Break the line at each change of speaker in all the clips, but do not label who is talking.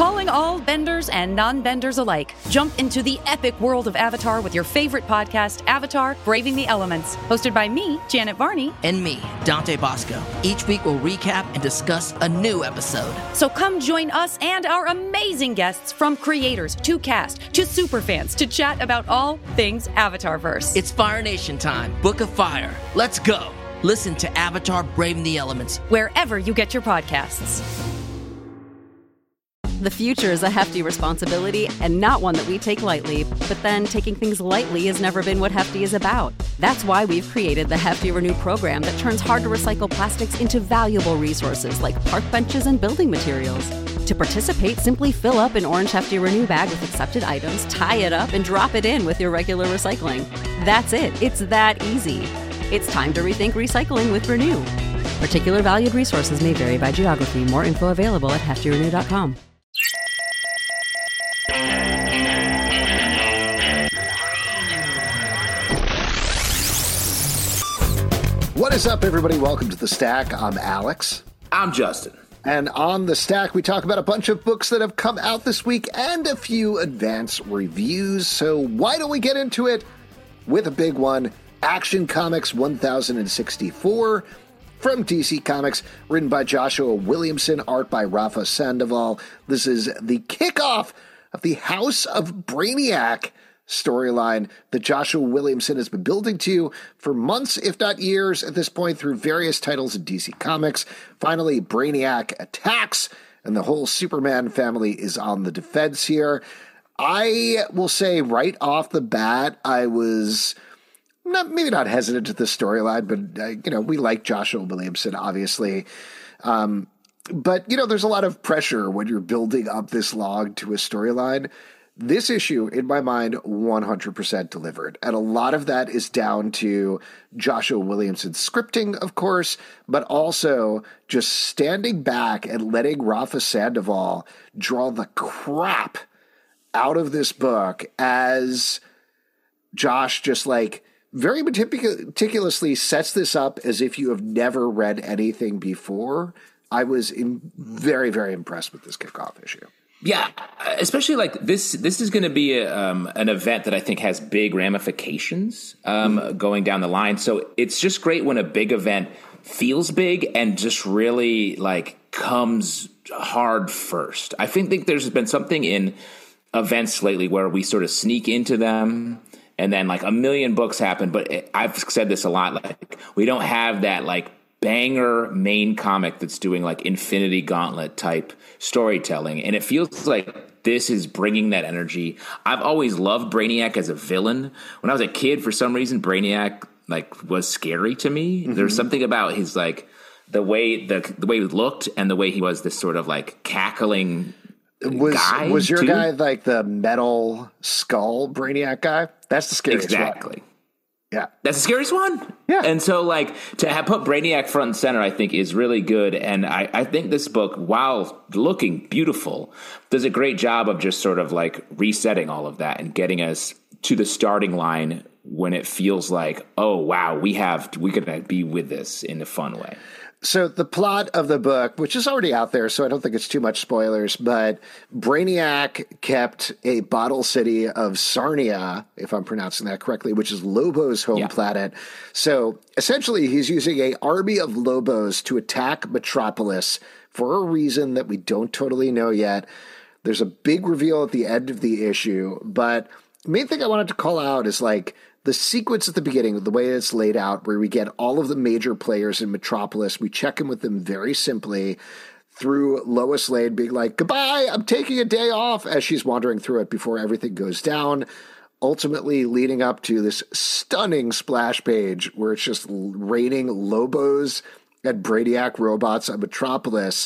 Calling all benders and non-benders alike. Jump into the epic world of Avatar with your favorite podcast, Avatar: Braving the Elements. Hosted by me, Janet Varney.
And me, Dante Bosco. Each week we'll recap and discuss a new episode.
So come join us and our amazing guests, from creators to cast to superfans, to chat about all things Avatarverse.
It's Fire Nation time. Book of Fire. Let's go. Listen to Avatar: Braving the Elements
wherever you get your podcasts.
The future is a hefty responsibility and not one that we take lightly. But then taking things lightly has never been what Hefty is about. That's why we've created the Hefty Renew program that turns hard-to-recycle plastics into valuable resources like park benches and building materials. To participate, simply fill up an orange Hefty Renew bag with accepted items, tie it up, and drop it in with your regular recycling. That's it. It's that easy. It's time to rethink recycling with Renew. Particular valued resources may vary by geography. More info available at heftyrenew.com.
What is up, everybody? Welcome to The Stack. I'm Alex.
I'm Justin.
And on The Stack, we talk about a bunch of books that have come out this week and a few advance reviews. So why don't we get into it with a big one? Action Comics 1064 from DC Comics, written by Joshua Williamson, art by Rafa Sandoval. This is the kickoff of the House of Brainiac storyline that Joshua Williamson has been building to for months, if not years, at this point, through various titles in DC Comics. Finally, Brainiac attacks, and the whole Superman family is on the defense here. I will say right off the bat, I was maybe not hesitant to this storyline, but, we like Joshua Williamson, obviously. But, there's a lot of pressure when you're building up this log to a storyline. This issue, in my mind, 100% delivered. And a lot of that is down to Joshua Williamson's scripting, of course, but also just standing back and letting Rafa Sandoval draw the crap out of this book as Josh just very meticulously sets this up as if you have never read anything before. I was very, very impressed with this kickoff issue.
Yeah, especially this is going to be an event that I think has big ramifications going down the line. So it's just great when a big event feels big and just really comes hard first. I think there's been something in events lately where we sort of sneak into them and then a million books happen. But I've said this a lot, we don't have that banger main comic that's doing Infinity Gauntlet type storytelling. And it feels like this is bringing that energy. I've always loved Brainiac as a villain. When I was a kid, for some reason, Brainiac was scary to me. Mm-hmm. There's something about his the way he looked and the way he was this sort of cackling guy.
Was your guy the metal skull Brainiac guy? That's the scariest
exactly.
one. Yeah.
That's the scariest one.
Yeah.
And so to have put Brainiac front and center, I think is really good. And I think this book, while looking beautiful, does a great job of just sort of resetting all of that and getting us to the starting line when it feels oh, wow, we could be with this in a fun way.
So the plot of the book, which is already out there, so I don't think it's too much spoilers, but Brainiac kept a bottle city of Sarnia, if I'm pronouncing that correctly, which is Lobo's home planet. So essentially he's using an army of Lobos to attack Metropolis for a reason that we don't totally know yet. There's a big reveal at the end of the issue, but the main thing I wanted to call out is the sequence at the beginning, the way it's laid out, where we get all of the major players in Metropolis. We check in with them very simply through Lois Lane being goodbye, I'm taking a day off, as she's wandering through it before everything goes down, ultimately leading up to this stunning splash page where it's just raining Lobos and Brainiac robots on Metropolis.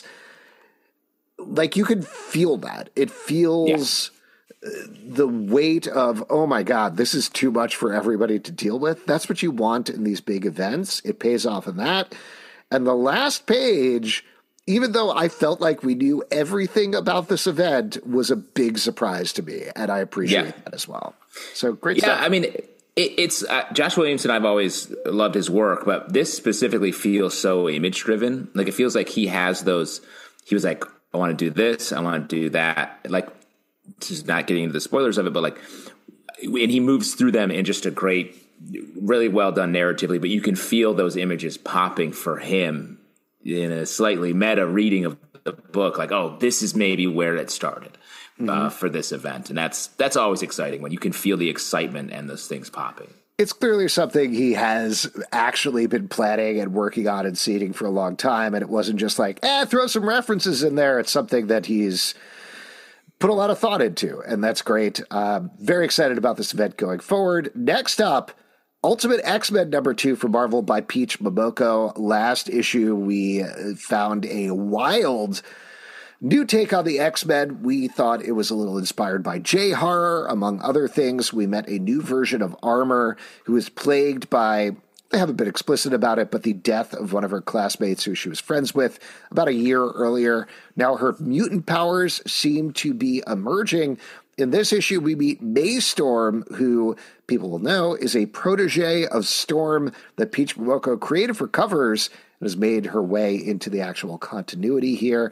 You could feel that. It feels... Yeah. The weight of, oh my God, this is too much for everybody to deal with. That's what you want in these big events. It pays off in that. And the last page, even though I felt like we knew everything about this event, was a big surprise to me. And I appreciate that as well. So great stuff.
Yeah, I mean, it's Josh Williamson. I've always loved his work, but this specifically feels so image driven. It feels like he has those, he was I want to do this, I want to do that. Like, just not getting into the spoilers of it, but like, and he moves through them in just a great, really well done narratively, but you can feel those images popping for him in a slightly meta reading of the book. Like, oh, this is maybe where it started for this event. And that's always exciting when you can feel the excitement and those things popping.
It's clearly something he has actually been planning and working on and seeding for a long time. And it wasn't just like, throw some references in there. It's something that he's put a lot of thought into, and that's great. Very excited about this event going forward. Next up, Ultimate X-Men #2 from Marvel by Peach Momoko. Last issue, we found a wild new take on the X-Men. We thought it was a little inspired by J-horror, among other things. We met a new version of Armor who is plagued by, they haven't been explicit about it, but the death of one of her classmates who she was friends with about a year earlier. Now her mutant powers seem to be emerging. In this issue, we meet May Storm, who people will know is a protege of Storm that Peach Momoko created for covers and has made her way into the actual continuity here.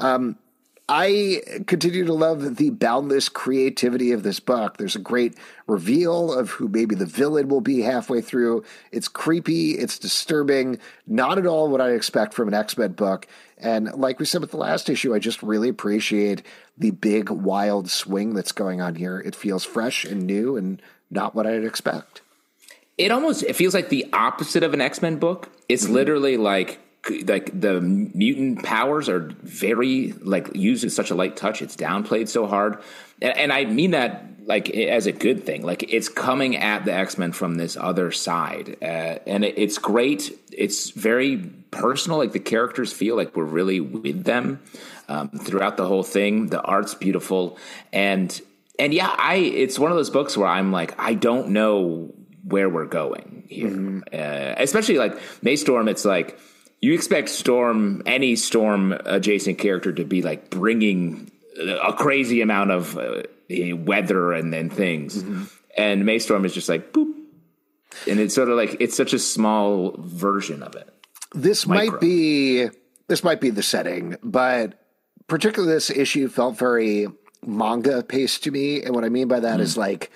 I continue to love the boundless creativity of this book. There's a great reveal of who maybe the villain will be halfway through. It's creepy. It's disturbing. Not at all what I expect from an X-Men book. And like we said with the last issue, I just really appreciate the big, wild swing that's going on here. It feels fresh and new and not what I'd expect.
It feels like the opposite of an X-Men book. It's literally like the mutant powers are very like used in such a light touch. It's downplayed so hard. And I mean that like as a good thing. Like it's coming at the X-Men from this other side. And it's great. It's very personal. Like the characters feel like we're really with them throughout the whole thing. The art's beautiful. And yeah, it's one of those books where I'm like, I don't know where we're going here. Especially like May Storm. It's like, you expect any Storm adjacent character to be like bringing a crazy amount of weather and then things. And May Storm is just like, boop. And it's sort of like, it's such a small version of it.
This might be the setting, but particularly this issue felt very manga paced to me. And what I mean by that is like,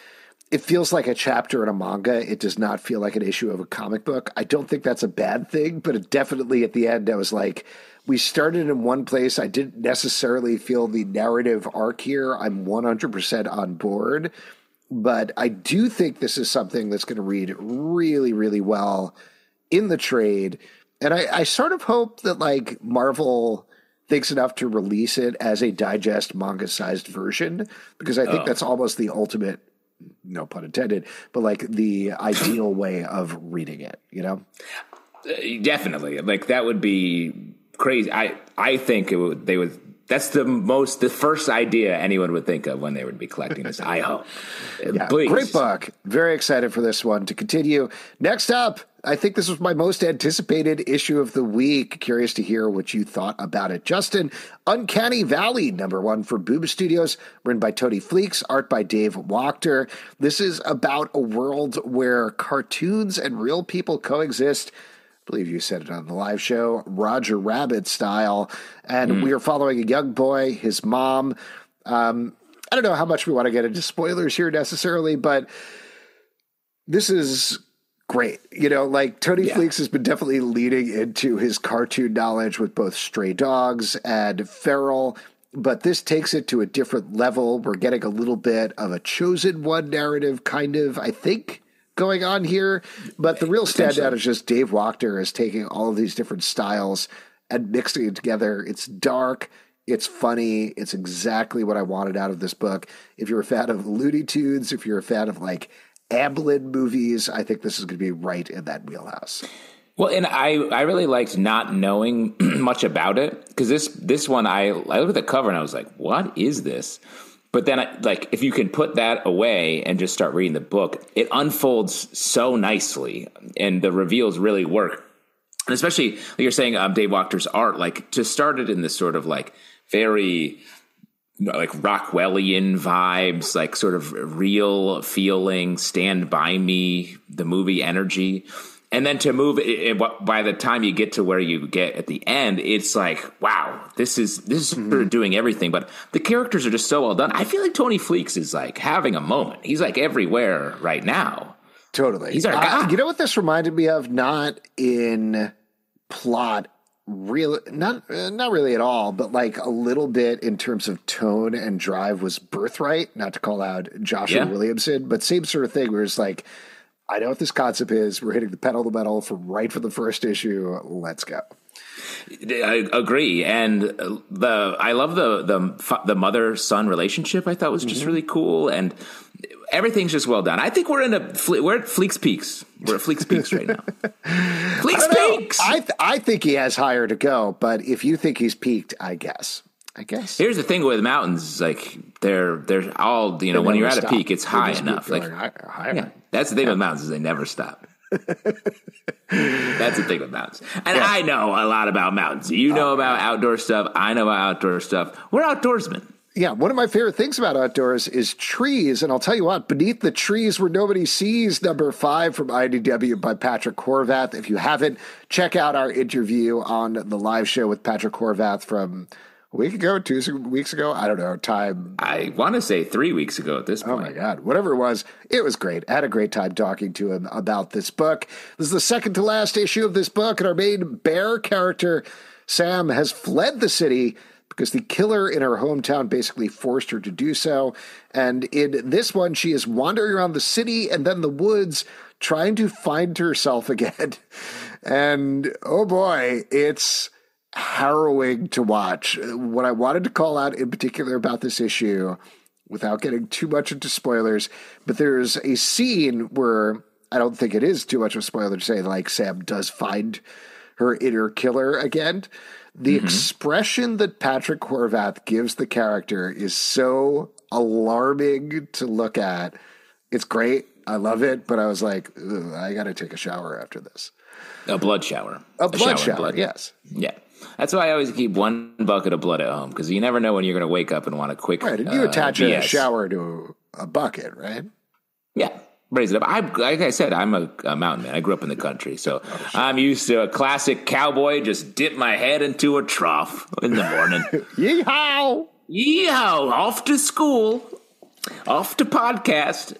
it feels like a chapter in a manga. It does not feel like an issue of a comic book. I don't think that's a bad thing, but it definitely at the end, I was like, we started in one place. I didn't necessarily feel the narrative arc here. I'm 100% on board, but I do think this is something that's going to read really, really well in the trade. And I sort of hope that like Marvel thinks enough to release it as a digest manga-sized version, because I think that's almost the ultimate, no pun intended, but like the ideal way of reading it, you know?
Definitely. Like that would be crazy. I think that's the first idea anyone would think of when they would be collecting this. I hope.
Yeah, great book. Very excited for this one to continue. Next up, I think this was my most anticipated issue of the week. Curious to hear what you thought about it. Justin, Uncanny Valley, #1 for Boom Studios, written by Tony Fleecs, art by Dave Wachter. This is about a world where cartoons and real people coexist. I believe you said it on the live show, Roger Rabbit style. And we are following a young boy, his mom. I don't know how much we want to get into spoilers here necessarily, but this is great. You know, like Tony Fleecs has been definitely leading into his cartoon knowledge with both Stray Dogs and Feral, but this takes it to a different level. We're getting a little bit of a Chosen One narrative, kind of, I think, going on here. But the real standout is just Dave Wachter is taking all of these different styles and mixing it together. It's dark. It's funny. It's exactly what I wanted out of this book. If you're a fan of Looney Tunes, if you're a fan of like Amblin movies, I think this is going to be right in that wheelhouse.
Well, and I really liked not knowing much about it, because this one, I looked at the cover and I was like, what is this? But then, if you can put that away and just start reading the book, it unfolds so nicely, and the reveals really work. And especially, like you're saying, Dave Wachter's art, like to start it in this sort of like very like Rockwellian vibes, like sort of real feeling, Stand By Me, the movie energy. And then to move it, by the time you get to where you get at the end, it's like, wow, this is sort of doing everything. But the characters are just so well done. I feel like Tony Fleecs is like having a moment. He's like everywhere right now.
Totally.
He's our guy.
You know what this reminded me of? Not in plot, really, not really at all, but like a little bit in terms of tone and drive was Birthright. Not to call out Joshua Williamson, but same sort of thing where it's like, I know what this concept is. We're hitting the pedal to the metal from the first issue. Let's go.
I agree, and I love the mother-son relationship. I thought was just really cool, and everything's just well done. I think we're at Fleecs Peaks. We're at Fleecs Peaks right now. Fleecs Peaks.
I think he has higher to go, but if you think he's peaked, I guess.
Here's the thing with mountains, like they're all, you know, when you're at a peak, it's high enough. Like higher. Yeah, that's the thing with mountains is they never stop. That's the thing with mountains. And I know a lot about mountains. You know about outdoor stuff. I know about outdoor stuff. We're outdoorsmen.
Yeah, one of my favorite things about outdoors is trees. And I'll tell you what, Beneath the Trees Where Nobody Sees, number 5 from IDW by Patrick Horvath. If you haven't, check out our interview on the live show with Patrick Horvath from a week ago, 2 weeks ago. I don't know, time.
I want to say 3 weeks ago at this point.
Oh, my God. Whatever it was great. I had a great time talking to him about this book. This is the second to last issue of this book, and our main bear character, Sam, has fled the city because the killer in her hometown basically forced her to do so. And in this one, she is wandering around the city and then the woods trying to find herself again. And, oh boy, it's harrowing to watch. What I wanted to call out in particular about this issue, without getting too much into spoilers, but there's a scene where I don't think it is too much of a spoiler to say, like, Sam does find her inner killer again. The expression that Patrick Horvath gives the character is so alarming to look at. It's great. I love it. But I was like, I got to take a shower after this.
A blood shower.
A blood shower, yes.
Yeah. That's why I always keep one bucket of blood at home, because you never know when you're going to wake up and want a quick
Right, and you attach a shower to a bucket, right?
Yeah. Raise it up. Like I said, I'm a mountain man. I grew up in the country, so I'm used to a classic cowboy. Just dip my head into a trough in the morning.
Yeehaw!
Yeehaw! Off to school, off to podcast.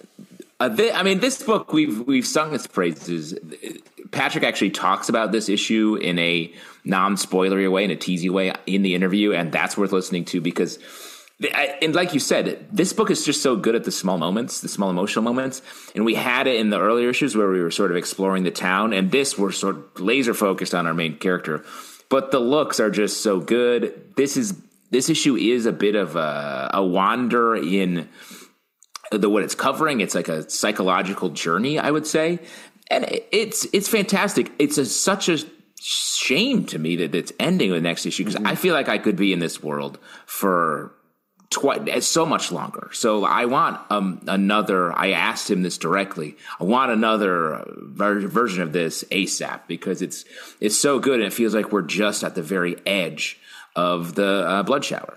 This book we've sung its praises. Patrick actually talks about this issue in a non-spoilery way, in a teasy way, in the interview, and that's worth listening to because. And like you said, this book is just so good at the small moments, the small emotional moments. And we had it in the earlier issues where we were sort of exploring the town. And this, we're sort of laser focused on our main character. But the looks are just so good. This issue is a bit of a wander in what it's covering. It's like a psychological journey, I would say. And it's fantastic. It's such a shame to me that it's ending with the next issue because I feel like I could be in this world for so much longer. So I want another. I asked him this directly. I want another version of this ASAP because it's so good and it feels like we're just at the very edge of the blood shower.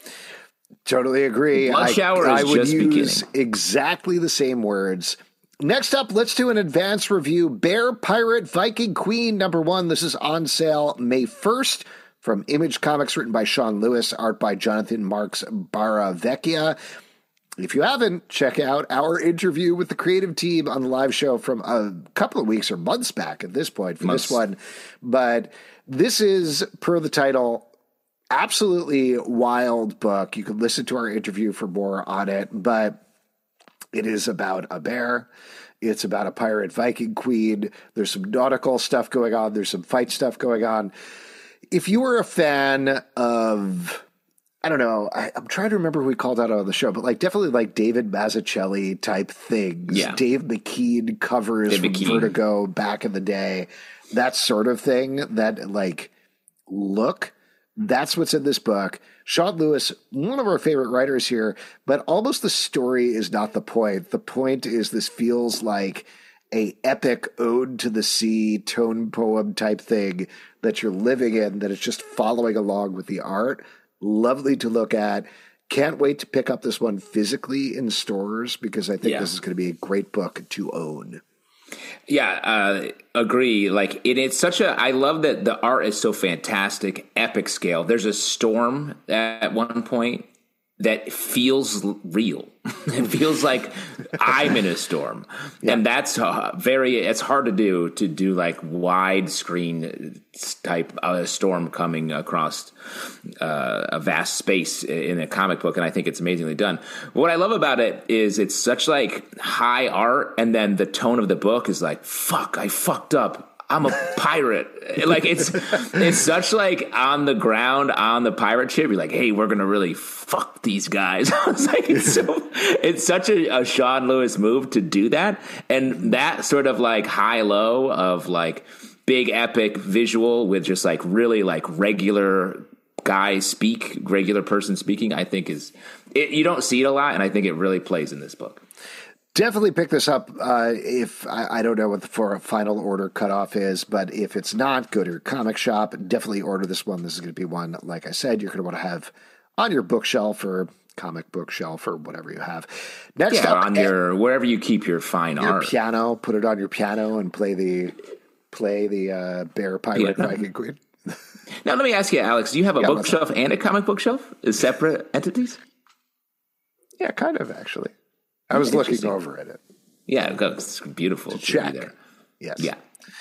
Totally agree.
Blood shower is
I would
just
use
beginning.
Exactly the same words. Next up, let's do an advance review. Bear Pirate Viking Queen #1. This is on sale May 1st. From Image Comics, written by Sean Lewis, art by Jonathan Marks Baravecchia. If you haven't, check out our interview with the creative team on the live show from a couple of weeks or months back at this point for this one. But this is, per the title, absolutely wild book. You can listen to our interview for more on it, but it is about a bear. It's about a pirate Viking queen. There's some nautical stuff going on. There's some fight stuff going on. If you were a fan of, I don't know, I'm trying to remember who we called out on the show, but like definitely like David Mazzucchelli type things.
Yeah.
Dave McKean covers from Vertigo back in the day. That sort of thing, that like look, that's what's in this book. Sean Lewis, one of our favorite writers here, but almost the story is not the point. The point is this feels like a epic ode to the sea tone poem type thing that you're living in, that it's just following along with the art. Lovely to look at. Can't wait to pick up this one physically in stores because I think this is going to be a great book to own.
Yeah, agree. Like it's such a. I love that the art is so fantastic, epic scale. There's a storm at one point that feels real. It feels like I'm in a storm, and that's It's hard to do like widescreen type storm coming across a vast space in a comic book, and I think it's amazingly done. What I love about it is it's such like high art, and then the tone of the book is like, "Fuck, I fucked up. I'm a pirate." Like it's such like on the ground on the pirate ship. You're like, hey, we're gonna really fuck these guys. I was like, it's such a Sean Lewis move to do that, and that sort of like high low of like big epic visual with just like really like regular regular person speaking. I think you don't see it a lot, and I think it really plays in this book.
Definitely pick this up if I don't know what the final order cutoff is, but if it's not, go to your comic shop. Definitely order this one. This is going to be one, like I said, you're going to want to have on your bookshelf or comic book shelf or whatever you have. Next up,
on your wherever you keep your fine art,
piano. Put it on your piano and play the Bear Pirate Viking Queen.
Now let me ask you, Alex. Do you have a bookshelf and a comic book shelf as separate entities?
Yeah, kind of actually. I was looking over at it.
Yeah, it's beautiful.
Check.
There.
Yes.
Yeah.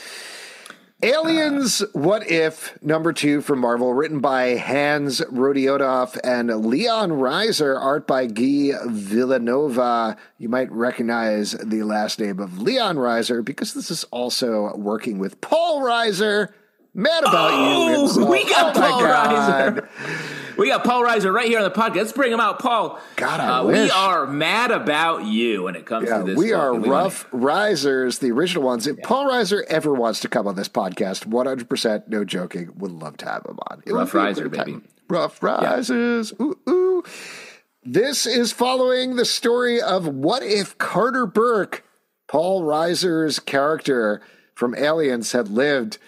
Aliens, What If, number 2 from Marvel, written by Hans Rodiodoff and Leon Reiser, art by Guy Villanova. You might recognize the last name of Leon Reiser because this is also working with Paul Reiser. Mad About You himself.
We got Paul Reiser. We got Paul Reiser right here on the podcast. Let's bring him out, Paul.
God, I wish.
We are mad about you when it comes to this.
We are Rough Risers, the original ones. If Paul Reiser ever wants to come on this podcast, 100%, no joking, would love to have him on.
Rough Riser, baby.
Rough Risers. Yeah. Ooh, ooh. This is following the story of what if Carter Burke, Paul Reiser's character from Aliens, had lived.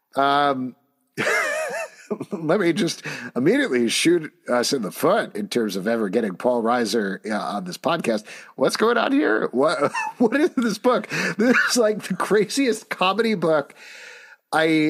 Let me just immediately shoot us in the foot in terms of ever getting Paul Reiser on this podcast. What's going on here? What is this book? This is like the craziest comedy book. I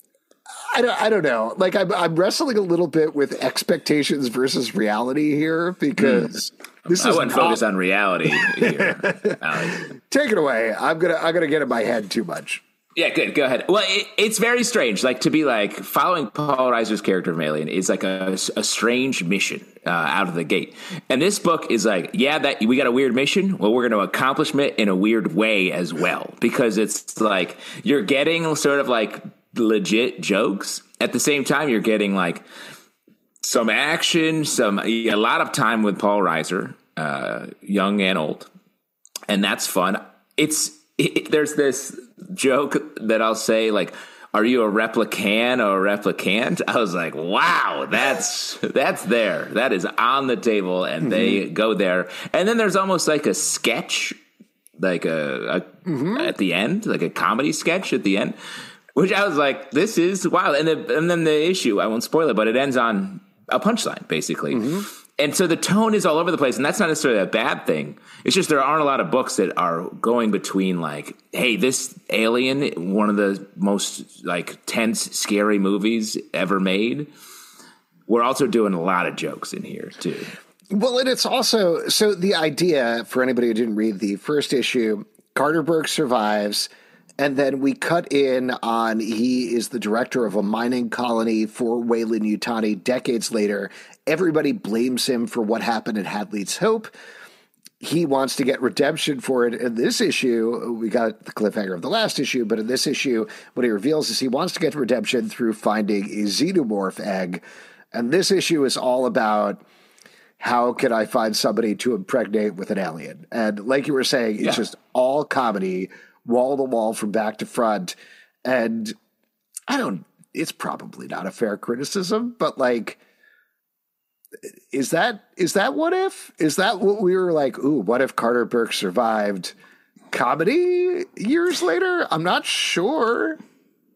don't know. Like I'm wrestling a little bit with expectations versus reality here because this
I
is
wouldn't focus on reality here, Alex.
Take it away. I'm gonna get in my head too much.
Yeah, good. Go ahead. Well, it's very strange. Like to be like following Paul Reiser's character of Alien is like a strange mission out of the gate. And this book is like, that we got a weird mission. Well, we're going to accomplish it in a weird way as well, because it's like you're getting sort of like legit jokes at the same time. You're getting like some action, a lot of time with Paul Reiser, young and old, and that's fun. There's this joke that I'll say, like, are you a replicant or a replicant? I was like, wow, that's there. That is on the table, and they go there. And then there's almost like a sketch, like at the end, like a comedy sketch at the end, which I was like, this is wild. And then the issue, I won't spoil it, but it ends on a punchline, basically. And so the tone is all over the place, and that's not necessarily a bad thing. It's just there aren't a lot of books that are going between like, hey, this Alien, one of the most like tense, scary movies ever made. We're also doing a lot of jokes in here too.
Well, and it's also, so the idea for anybody who didn't read the first issue, Carter Burke survives, and then we cut in on he is the director of a mining colony for Weyland-Yutani decades later. Everybody blames him for what happened at Hadley's Hope. He wants to get redemption for it. In this issue, we got the cliffhanger of the last issue, but in this issue, what he reveals is he wants to get redemption through finding a xenomorph egg. And this issue is all about how can I find somebody to impregnate with an alien? And like you were saying, it's just all comedy, wall to wall from back to front. And it's probably not a fair criticism, but like, is that what if? Is that what we were like, ooh, what if Carter Burke survived comedy years later? I'm not sure.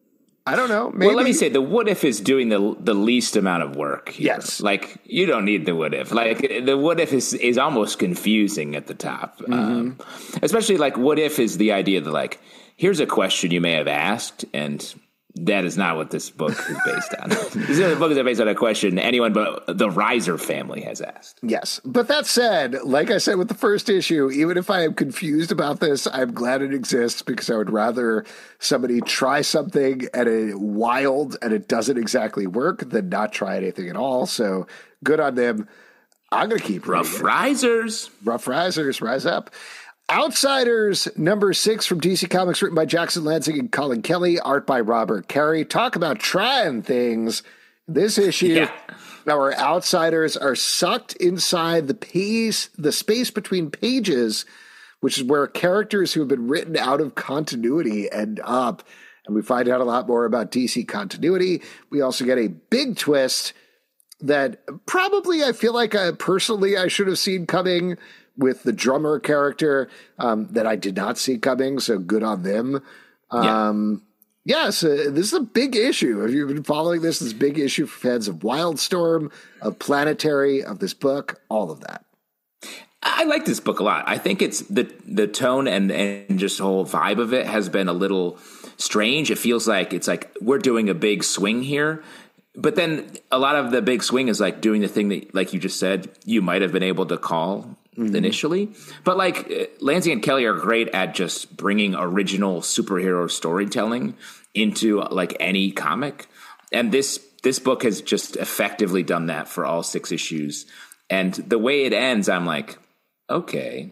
I don't know. Maybe.
Well, let me say the what if is doing the least amount of work here.
Yes.
Like, you don't need the what if. Like, the what if is almost confusing at the top. Especially, like, what if is the idea that, like, here's a question you may have asked, and that is not what this book is based on. This book is based on a question anyone but the Reiser family has asked.
Yes. But that said, like I said with the first issue, even if I am confused about this, I'm glad it exists because I would rather somebody try something at a wild and it doesn't exactly work than not try anything at all. So good on them. I'm going to keep reading
Rough Risers.
Rough Risers, rise up. Outsiders, number 6 from DC Comics, written by Jackson Lansing and Colin Kelly, art by Robert Carey. Talk about trying things. This issue, our outsiders are sucked inside the space between pages, which is where characters who have been written out of continuity end up. And we find out a lot more about DC continuity. We also get a big twist that probably I feel like personally I should have seen coming, with the drummer character that I did not see coming, so good on them. This is a big issue. If you've been following this big issue for fans of Wildstorm, of Planetary, of this book, all of that.
I like this book a lot. I think it's the tone and just the whole vibe of it has been a little strange. It feels like it's like we're doing a big swing here. But then a lot of the big swing is like doing the thing that, like you just said, you might have been able to call initially. But like Lansing and Kelly are great at just bringing original superhero storytelling into like any comic. And this book has just effectively done that for all 6 issues. And the way it ends, I'm like, okay,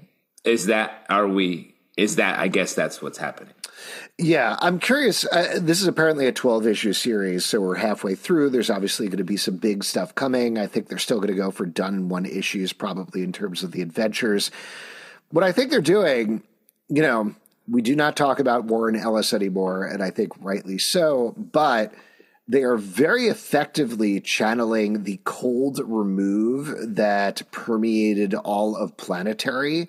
I guess that's what's happening.
Yeah, I'm curious. This is apparently a 12-issue series, so we're halfway through. There's obviously going to be some big stuff coming. I think they're still going to go for done-in-one issues, probably in terms of the adventures. What I think they're doing, we do not talk about Warren Ellis anymore, and I think rightly so, but they are very effectively channeling the cold remove that permeated all of Planetary.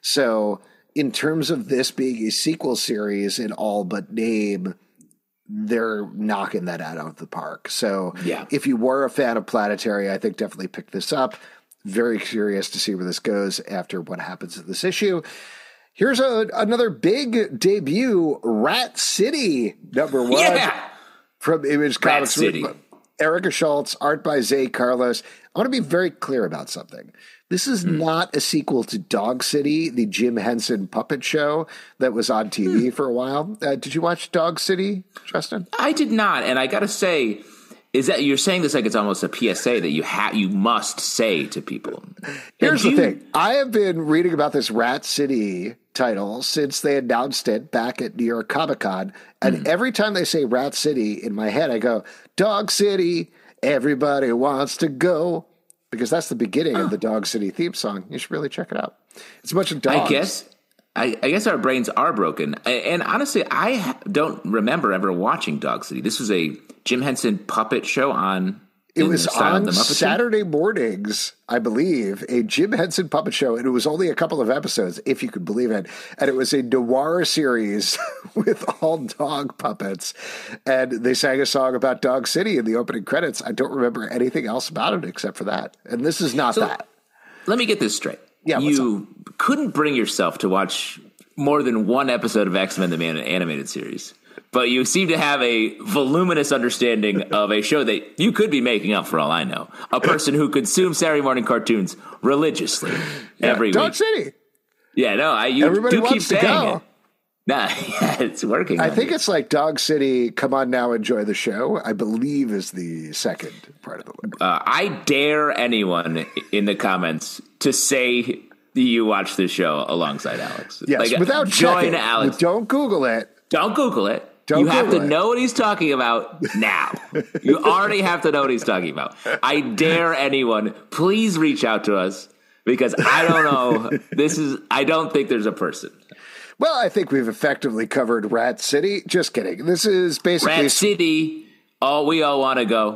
So in terms of this being a sequel series in all but name, they're knocking that out of the park. So if you were a fan of Planetary, I think definitely pick this up. Very curious to see where this goes after what happens in this issue. Here's another big debut, Rat City, number 1 from Image Comics. Erica Schultz, art by Zay Carlos. I want to be very clear about something. This is not a sequel to Dog City, the Jim Henson puppet show that was on TV for a while. Did you watch Dog City, Justin?
I did not, and I got to say, is that you're saying this like it's almost a PSA that you must say to people.
Here's the thing. I have been reading about this Rat City title since they announced it back at New York Comic Con, and every time they say Rat City, in my head I go, Dog City, everybody wants to go. Because that's the beginning of the Dog City theme song. You should really check it out. It's a bunch of dogs.
I guess our brains are broken. And honestly, I don't remember ever watching Dog City. This was a Jim Henson puppet show on...
It was on Saturday mornings, I believe, a Jim Henson puppet show, and it was only a couple of episodes, if you could believe it. And it was a noir series with all dog puppets. And they sang a song about Dog City in the opening credits. I don't remember anything else about it except for that. And this is not that.
Let me get this straight.
Yeah,
you couldn't bring yourself to watch more than one episode of X-Men the animated series. But you seem to have a voluminous understanding of a show that you could be making up, for all I know. A person who consumes Saturday morning cartoons religiously every week.
Dog City.
Yeah, no,
Everybody
do keep
wants to
saying
go.
it. Nah, it's working.
I think it's like Dog City, Come On Now, Enjoy the Show, I believe is the second part of the word.
I dare anyone in the comments to say you watch this show alongside Alex.
Yes, without checking.
Alex.
Don't Google it.
Don't Google it. You have to know what he's talking about now. You already have to know what he's talking about. I dare anyone, please reach out to us because I don't know. I don't think there's a person.
Well, I think we've effectively covered Rat City. Just kidding. This is basically
Rat City. We all want to go.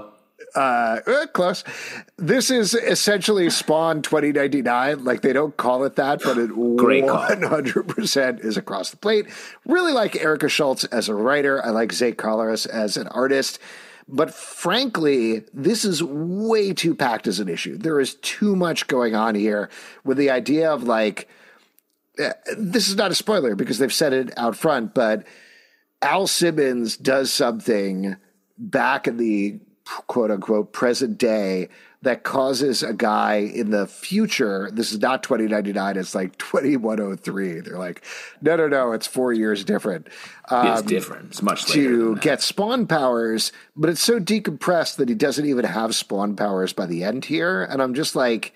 Close. This is essentially Spawn 2099. Like, they don't call it that, but it 100% is across the plate. Really like Erica Schultz as a writer. I like Zay Collarus as an artist. But frankly, this is way too packed as an issue. There is too much going on here with the idea of, like, this is not a spoiler because they've said it out front, but Al Simmons does something back in the quote unquote present day that causes a guy in the future. This is not 2099. It's like 2103. They're like, no, it's 4 years different.
It's different. It's much later
to get Spawn powers, but it's so decompressed that he doesn't even have Spawn powers by the end here. And I'm just like,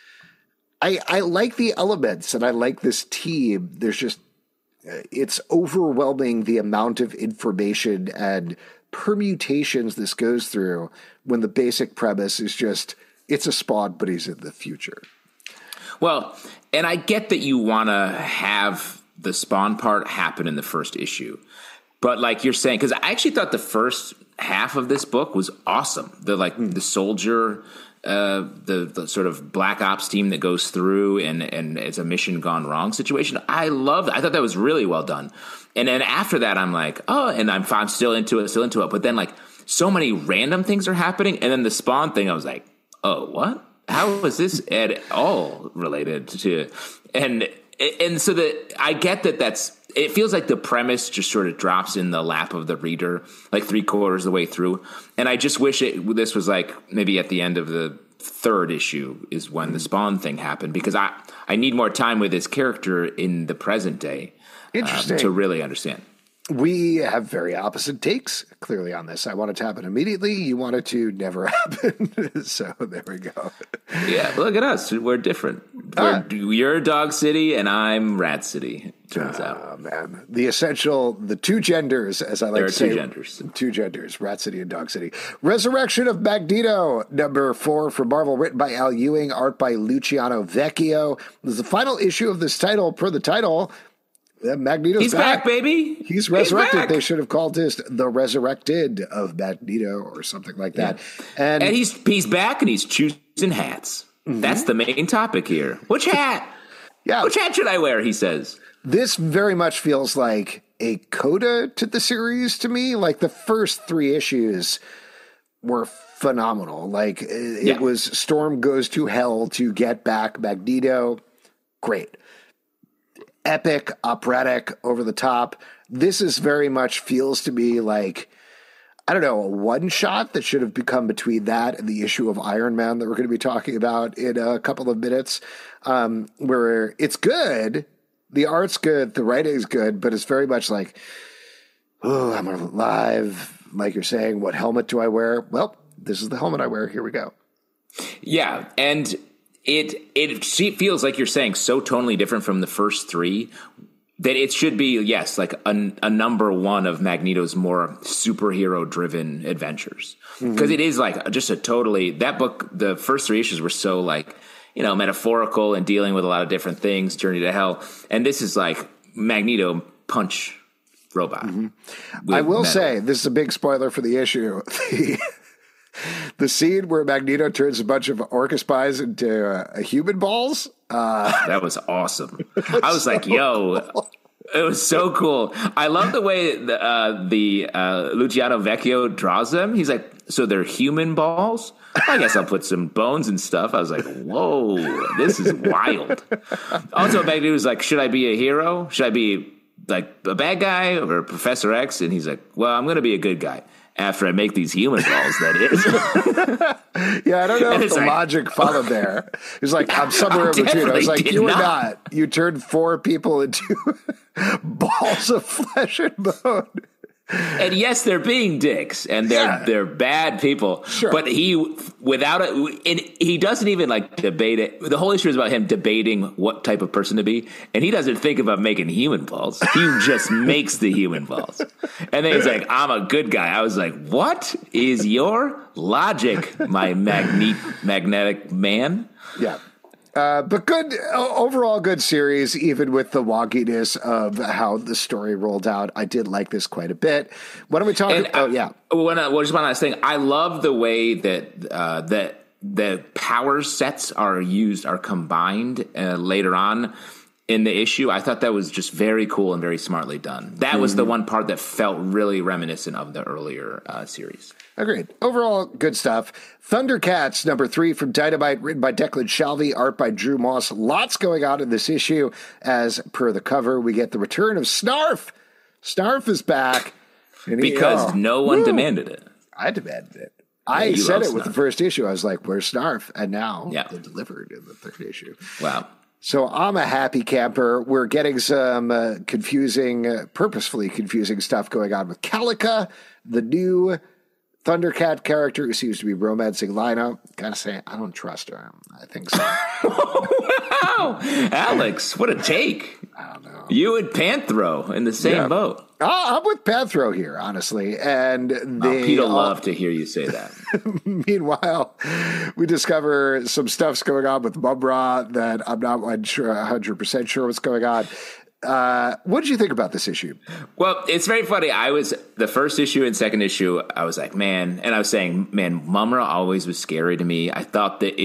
I like the elements and I like this team. There's just, it's overwhelming the amount of information and permutations this goes through when the basic premise is just, it's a Spawn, but he's in the future.
Well, and I get that you want to have the Spawn part happen in the first issue, but like you're saying, because I actually thought the first half of this book was awesome. The soldier, the sort of black ops team that goes through and it's a mission gone wrong situation. I thought that was really well done. And then after that, I'm like, oh, and I'm still into it. But then, like, so many random things are happening. And then the Spawn thing, I was like, oh, what? How is this at all related to? And so I get it feels like the premise just sort of drops in the lap of the reader, like 3/4 of the way through. And I just wish this was like maybe at the end of the third issue is when the Spawn thing happened, because I need more time with this character in the present day.
Interesting.
To really understand.
We have very opposite takes, clearly, on this. I want it to happen immediately. You want it to never happen. So there we go.
Yeah, look at us. We're different. You're Dog City, and I'm Rat City, turns out.
Oh, man. The two genders, as I like to say.
There are two genders.
Two genders, Rat City and Dog City. Resurrection of Magneto, number 4 from Marvel, written by Al Ewing, art by Luciano Vecchio. This is the final issue of this title, per the title. Magneto's
back, baby.
He's resurrected. They should have called this The Resurrected of Magneto or something like that. Yeah.
And he's back and he's choosing hats. Mm-hmm. That's the main topic here. Which hat?
Yeah.
Which hat should I wear, he says.
This very much feels like a coda to the series to me. Like, the first 3 issues were phenomenal. Like, it was Storm goes to hell to get back Magneto. Great. Epic, operatic, over the top. This is very much feels to me like, I don't know, a one-shot that should have become between that and the issue of Iron Man that we're going to be talking about in a couple of minutes, where it's good, the art's good, the writing's good, but it's very much like, oh, I'm alive. Like you're saying, what helmet do I wear? Well, this is the helmet I wear. Here we go.
Yeah, and It feels like you're saying so tonally different from the first 3 that it should be, yes, like a number 1 of Magneto's more superhero-driven adventures. Because it is like just a totally, that book, the first 3 issues were so like, metaphorical and dealing with a lot of different things, Journey to Hell. And this is like Magneto punch robot.
I will say, this is a big spoiler for the issue. The scene where Magneto turns a bunch of Orca spies into human balls.
That was awesome. I was like, yo, it was so cool. I love the way the Luciano Vecchio draws them. He's like, so they're human balls? I guess I'll put some bones and stuff. I was like, whoa, this is wild. Also, Magneto was like, should I be a hero? Should I be like a bad guy or Professor X? And he's like, well, I'm going to be a good guy. After I make these human balls, that is.
Yeah, I don't know if the logic followed there. It's like, I'm somewhere in between. I was like, you were not. You turned 4 people into balls of flesh and bone.
And yes, they're being dicks, and they're bad people.
Sure.
But he doesn't even like debate it. The whole issue is about him debating what type of person to be, and he doesn't think about making human balls. He just makes the human balls. And then he's like, I'm a good guy. I was like, what is your logic, my magnetic man?
Yeah. But good, overall good series, even with the wonkiness of how the story rolled out. I did like this quite a bit. Why don't we talk?
Just one last thing. I love the way that that the power sets are combined later on in the issue. I thought that was just very cool and very smartly done. That was the one part that felt really reminiscent of the earlier series.
Agreed. Overall, good stuff. Thundercats, number 3 from Dynamite, written by Declan Shalvey, art by Drew Moss. Lots going on in this issue. As per the cover, we get the return of Snarf. Snarf is back.
Because no one demanded it.
I demanded it. I said it with the first issue. I was like, where's Snarf? And now they delivered in the third issue.
Wow.
So I'm a happy camper. We're getting some purposefully confusing stuff going on with Calica, the new Thundercat character who seems to be romancing Lino. Gotta say, I don't trust her. I think so.
Wow. Alex, what a take.
I don't know.
You and Panthro in the same boat.
I'm with Panthro here, honestly. And
Pete'll love to hear you say that.
Meanwhile, we discover some stuff's going on with Mumra that I'm not 100% sure what's going on. What did you think about this issue?
Well, it's very funny. The first issue and second issue, I was like, man, and I was saying, man, Mumra always was scary to me. I thought the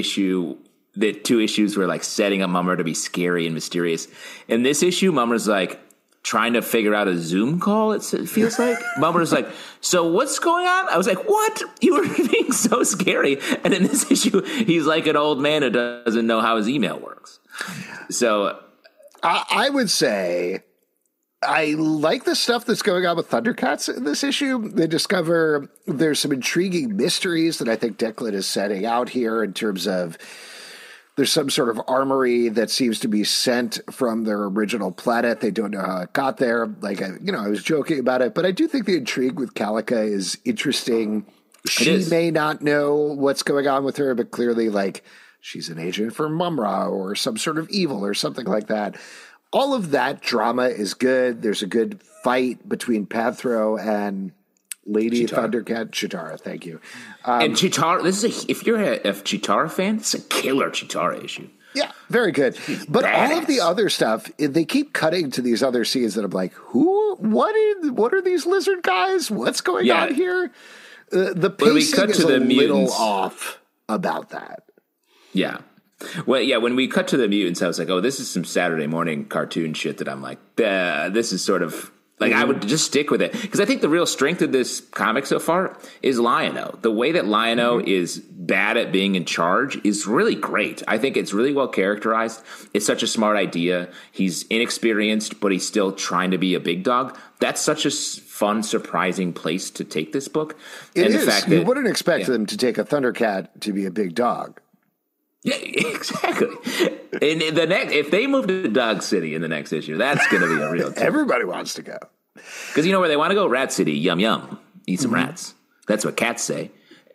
2 issues were like setting up Mumra to be scary and mysterious. In this issue, Mumra's like trying to figure out a Zoom call, it feels like. Mumra's like, so what's going on? I was like, what? You were being so scary. And in this issue, he's like an old man who doesn't know how his email works. So
I would say I like the stuff that's going on with Thundercats in this issue. They discover there's some intriguing mysteries that I think Declan is setting out here in terms of there's some sort of armory that seems to be sent from their original planet. They don't know how it got there. Like, I was joking about it, but I do think the intrigue with Calica is interesting. She may not know what's going on with her, but clearly, like, she's an agent for Mumra or some sort of evil or something like that. All of that drama is good. There's a good fight between Panthro and Lady Thundercat. Chitara, thank you.
And Chitara, if you're a Chitara fan, it's a killer Chitara issue.
Yeah, very good. But
badass.
All of the other stuff, they keep cutting to these other scenes that I'm like, what are these lizard guys? What's going on here? The pacing is a little off about that.
Yeah. Well, yeah, when we cut to the mutants, I was like, oh, this is some Saturday morning cartoon shit that I'm like, this is sort of like, I would just stick with it. Because I think the real strength of this comic so far is Lion-O. The way that Lion-O is bad at being in charge is really great. I think it's really well characterized. It's such a smart idea. He's inexperienced, but he's still trying to be a big dog. That's such a fun, surprising place to take this book.
It is. The fact that, you wouldn't expect them to take a Thundercat to be a big dog.
Yeah, exactly. And if they move to Dog City in the next issue, that's going to be a real deal.
Everybody wants to go.
Because you know where they want to go? Rat City. Yum, yum. Eat some rats. That's what cats say.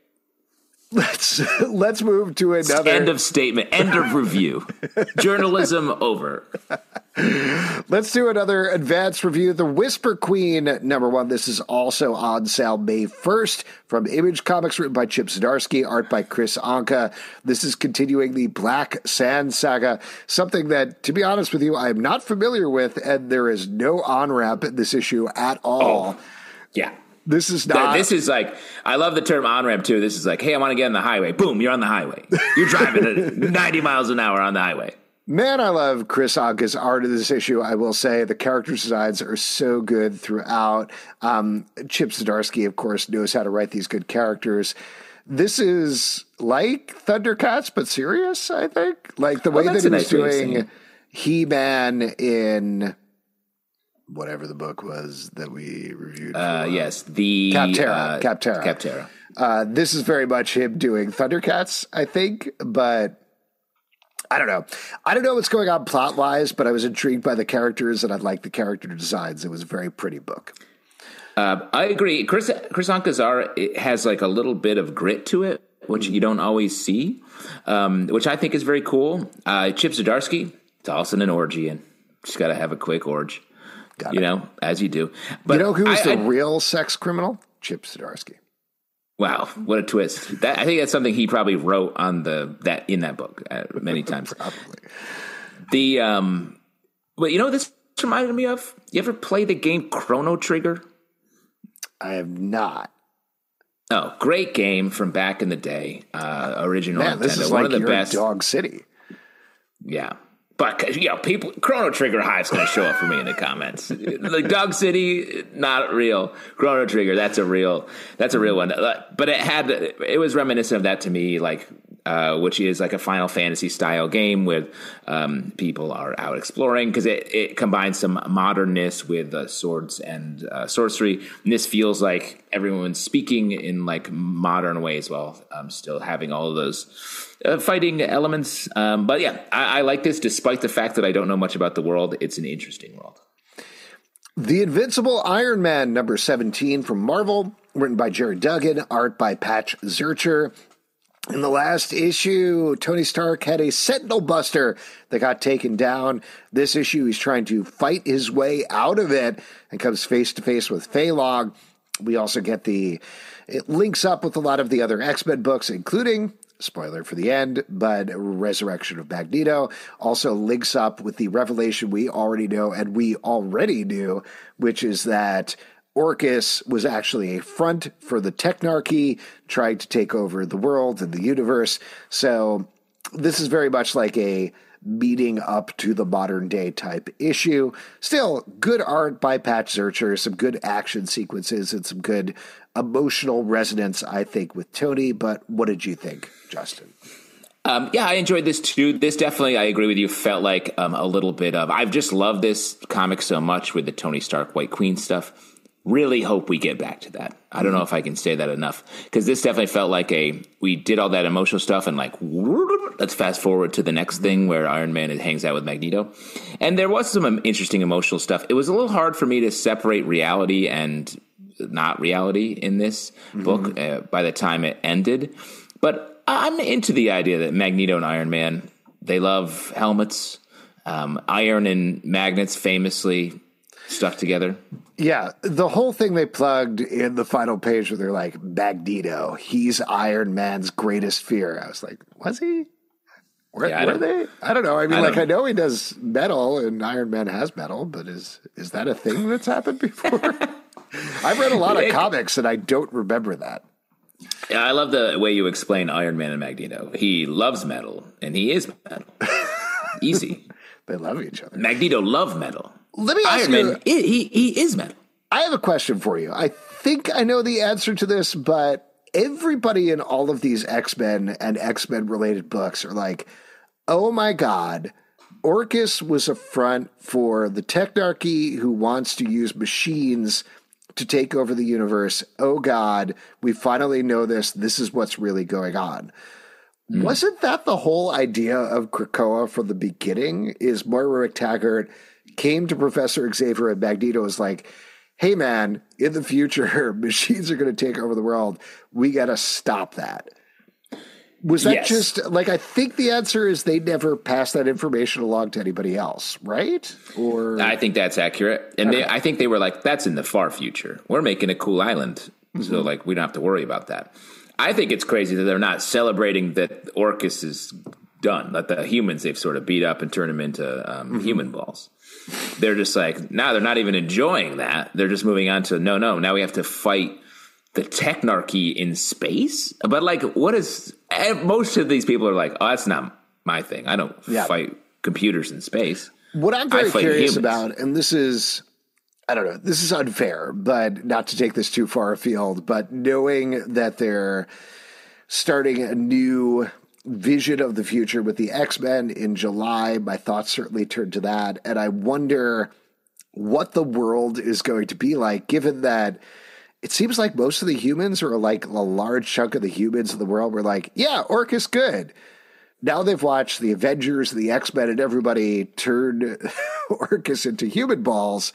Let's move to another.
End of statement. End of review. Journalism over.
Let's do another advanced review. The Whisper Queen, #1. This is also on sale May 1st from Image Comics, written by Chip Zdarsky, art by Chris Anka. This is continuing the Black Sand saga, something that, to be honest with you, I am not familiar with, and there is no on-ramp in this issue at all.
Oh, yeah.
This is not.
This is like, I love the term on-ramp too. This is like, hey, I want to get on the highway. Boom, you're on the highway. You're driving at 90 miles an hour on the highway.
Man, I love Chris Anka's art of this issue. I will say the character designs are so good throughout. Chip Zdarsky, of course, knows how to write these good characters. This is like Thundercats, but serious, I think. Like the way that he was doing He-Man in whatever the book was that we reviewed.
Yes, the
Capterra. This is very much him doing Thundercats, I think, but I don't know. I don't know what's going on plot-wise, but I was intrigued by the characters, and I liked the character designs. It was a very pretty book.
I agree. Chris Anka's art has like a little bit of grit to it, which you don't always see, which I think is very cool. Chip Zdarsky, tossing an orgy in. Just got to have a quick orgy. As you do. But
you know who's the real sex criminal? Chip Zdarsky.
Wow, what a twist! I think that's something he probably wrote on in that book many times.
Probably.
But you know what this reminded me of? You ever play the game Chrono Trigger?
I have not.
Oh, great game from back in the day. Original
Man,
Nintendo.
this is
One
like
of the
your
best.
Dog City.
Yeah. But, people, Chrono Trigger Hive's going to show up for me in the comments. Like Dog City, not real. Chrono Trigger, that's a real one. But it was reminiscent of that to me, like, which is like a Final Fantasy style game with people are out exploring because it combines some modernness with swords and sorcery. And this feels like everyone's speaking in like modern ways while still having all of those fighting elements. But yeah, I like this despite the fact that I don't know much about the world. It's an interesting world.
The Invincible Iron Man, number 17 from Marvel, written by Jared Duggan, art by Patch Zurcher. In the last issue, Tony Stark had a Sentinel Buster that got taken down. This issue, he's trying to fight his way out of it and comes face to face with Phaelog. We also get it links up with a lot of the other X-Men books, including, spoiler for the end, but Resurrection of Magneto. Also links up with the revelation we already know and we already knew, which is that Orcus was actually a front for the Technarchy, trying to take over the world and the universe. So this is very much like a meeting up to the modern day type issue. Still, good art by Patch Zurcher, some good action sequences, and some good emotional resonance, I think, with Tony. But what did you think, Justin?
Yeah, I enjoyed this too. This definitely, I agree with you, felt like a little bit of, I've just loved this comic so much with the Tony Stark White Queen stuff. Really hope we get back to that. I don't know if I can say that enough, because this definitely felt like we did all that emotional stuff and like, let's fast forward to the next thing where Iron Man hangs out with Magneto. And there was some interesting emotional stuff. It was a little hard for me to separate reality and not reality in this book by the time it ended. But I'm into the idea that Magneto and Iron Man, they love helmets. Iron and magnets famously stuck together.
Yeah, the whole thing they plugged in the final page where they're like, Magneto, he's Iron Man's greatest fear. I was like, was he? Were they? I don't know. I mean, I know he does metal and Iron Man has metal, but is that a thing that's happened before? I've read a lot of comics and I don't remember that.
Yeah, I love the way you explain Iron Man and Magneto. He loves metal and he is metal. Easy.
They love each other.
Magneto loves metal.
Let me ask
Iron Man, he is metal.
I have a question for you. I think I know the answer to this, but everybody in all of these X-Men and X-Men related books are like, oh my God, Orcus was a front for the Technarchy who wants to use machines to take over the universe. Oh God, we finally know this. This is what's really going on. Wasn't that the whole idea of Krakoa from the beginning? Is Moira McTaggart came to Professor Xavier and Magneto was like, hey man, in the future, machines are going to take over the world. We got to stop that. Was that just like, I think the answer is they never passed that information along to anybody else, right? Or
I think that's accurate. And I think they were like, that's in the far future. We're making a cool island. So like, we don't have to worry about that. I think it's crazy that they're not celebrating that Orcus is done, that the humans they've sort of beat up and turned them into human balls. They're just like, now they're not even enjoying that. They're just moving on to, no, now we have to fight the Technarchy in space. But like, what is, most of these people are like, oh, that's not my thing. I don't fight computers in space.
What I'm very curious about, and this is, I don't know, this is unfair, but not to take this too far afield, but knowing that they're starting a new vision of the future with the X-Men in July, my thoughts certainly turned to that. And I wonder what the world is going to be like, given that it seems like most of the humans, or like a large chunk of the humans in the world, were like, yeah, Orcus good. Now they've watched the Avengers, the X-Men, and everybody turn Orcus into human balls.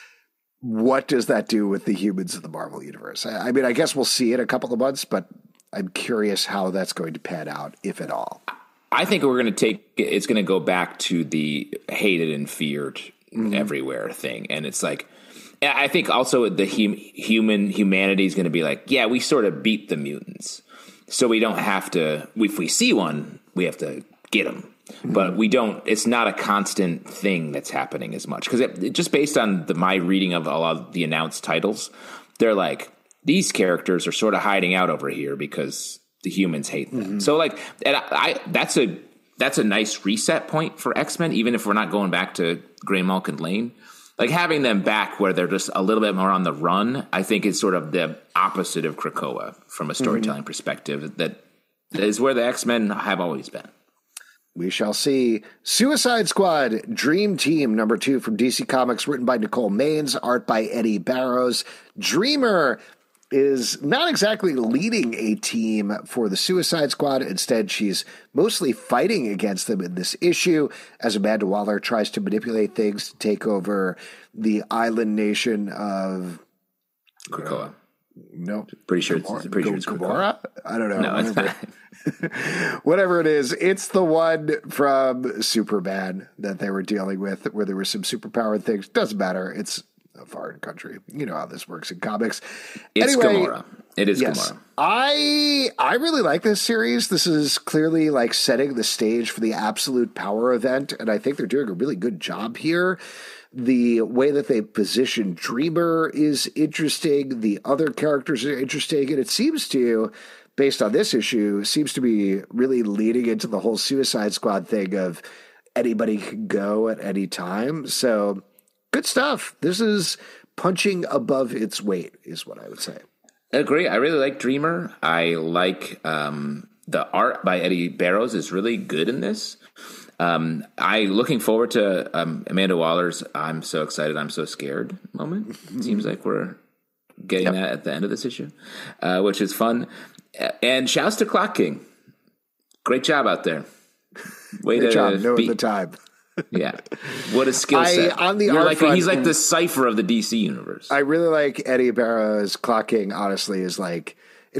What does that do with the humans of the Marvel Universe? I mean, I guess we'll see in a couple of months, but I'm curious how that's going to pan out, if at all.
I think it's going to go back to the hated and feared everywhere thing. And it's like, I think also the humanity is going to be like, yeah, we sort of beat the mutants, so we don't have to. If we see one, we have to get them, but we don't. It's not a constant thing that's happening as much because just based on my reading of a lot of the announced titles, they're like these characters are sort of hiding out over here because the humans hate them. So like, and that's a nice reset point for X-Men, even if we're not going back to Gray Malkin Lane. Like having them back where they're just a little bit more on the run, I think is sort of the opposite of Krakoa from a storytelling perspective. That is where the X-Men have always been.
We shall see. Suicide Squad Dream Team #2 from DC Comics, written by Nicole Maines, art by Eddie Barrows. Dreamer is not exactly leading a team for the Suicide Squad. Instead, she's mostly fighting against them in this issue as Amanda Waller tries to manipulate things to take over the island nation of
Krakoa.
No,
pretty sure it's
Gamora. I don't know.
No, it's not.
Whatever it is, it's the one from Superman that they were dealing with, where there were some superpowered things. Doesn't matter. It's a foreign country. You know how this works in comics.
It's
anyway,
Gamora. It is Gamora.
I really like this series. This is clearly like setting the stage for the Absolute Power event, and I think they're doing a really good job here. The way that they position Dreamer is interesting. The other characters are interesting, and it seems to, based on this issue, seems to be really leading into the whole Suicide Squad thing of anybody can go at any time. So good stuff. This is punching above its weight, is what I would say.
I agree. I really like Dreamer. I like the art by Eddie Barrows is really good in this. I looking forward to Amanda Waller's "I'm so excited, I'm so scared" moment. It seems like we're getting that at the end of this issue, which is fun. And shouts to Clock King. Great job out there.
Great job knowing the time.
Yeah, what a skill set.
On the art front,
he's like the cipher of the DC universe.
I really like Eddie Barrows. Clock King, honestly, is like,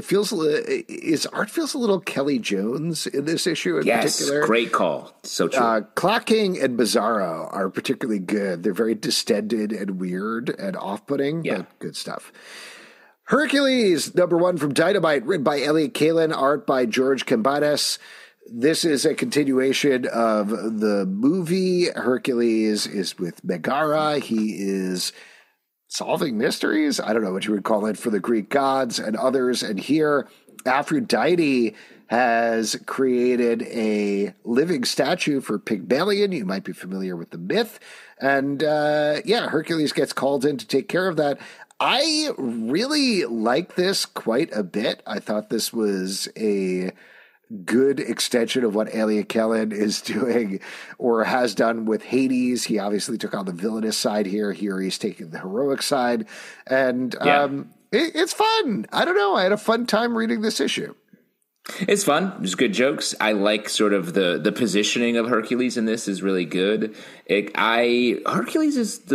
his art feels a little Kelly Jones in this issue in particular.
Yes, great call. So true.
Clock King and Bizarro are particularly good. They're very distended and weird and off-putting, but good stuff. Hercules, #1 from Dynamite, written by Elliot Kalin, art by George Cambanes. This is a continuation of the movie. Hercules is with Megara. He is solving mysteries. I don't know what you would call it, for the Greek gods and others. And here, Aphrodite has created a living statue for Pygmalion. You might be familiar with the myth. And Hercules gets called in to take care of that. I really like this quite a bit. I thought this was a good extension of what Elliot Kalin is doing or has done with Hades. He obviously took on the villainous side here. Here he's taking the heroic side. And it's fun. I don't know. I had a fun time reading this issue.
It's fun. There's good jokes. I like sort of the positioning of Hercules in this is really good. Hercules is the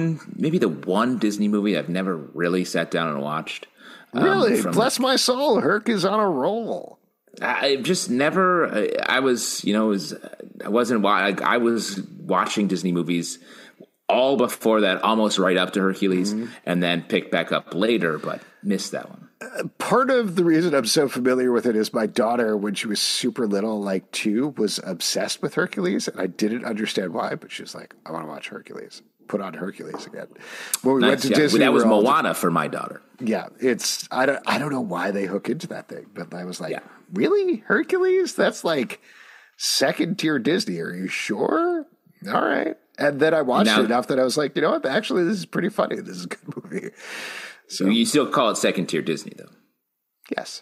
one Disney movie I've never really sat down and watched.
Really? Bless my soul. Herc is on a roll.
I just never. I was watching Disney movies all before that, almost right up to Hercules, and then picked back up later, but missed that one.
Part of the reason I'm so familiar with it is my daughter, when she was super little, like 2, was obsessed with Hercules, and I didn't understand why, but she was like, I want to watch Hercules. Put on Hercules again. When we went to Disney
that was
World,
Moana for my daughter.
Yeah, I don't know why they hook into that thing, but I was like, really? Hercules? That's like second-tier Disney. Are you sure? All right. And then I watched it enough that I was like, you know what? Actually, this is pretty funny. This is a good movie. So
you still call it second-tier Disney, though?
Yes.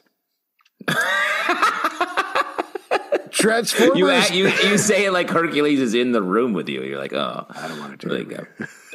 Transformers.
You say it like Hercules is in the room with you. You're like, oh,
I don't want to
really
go.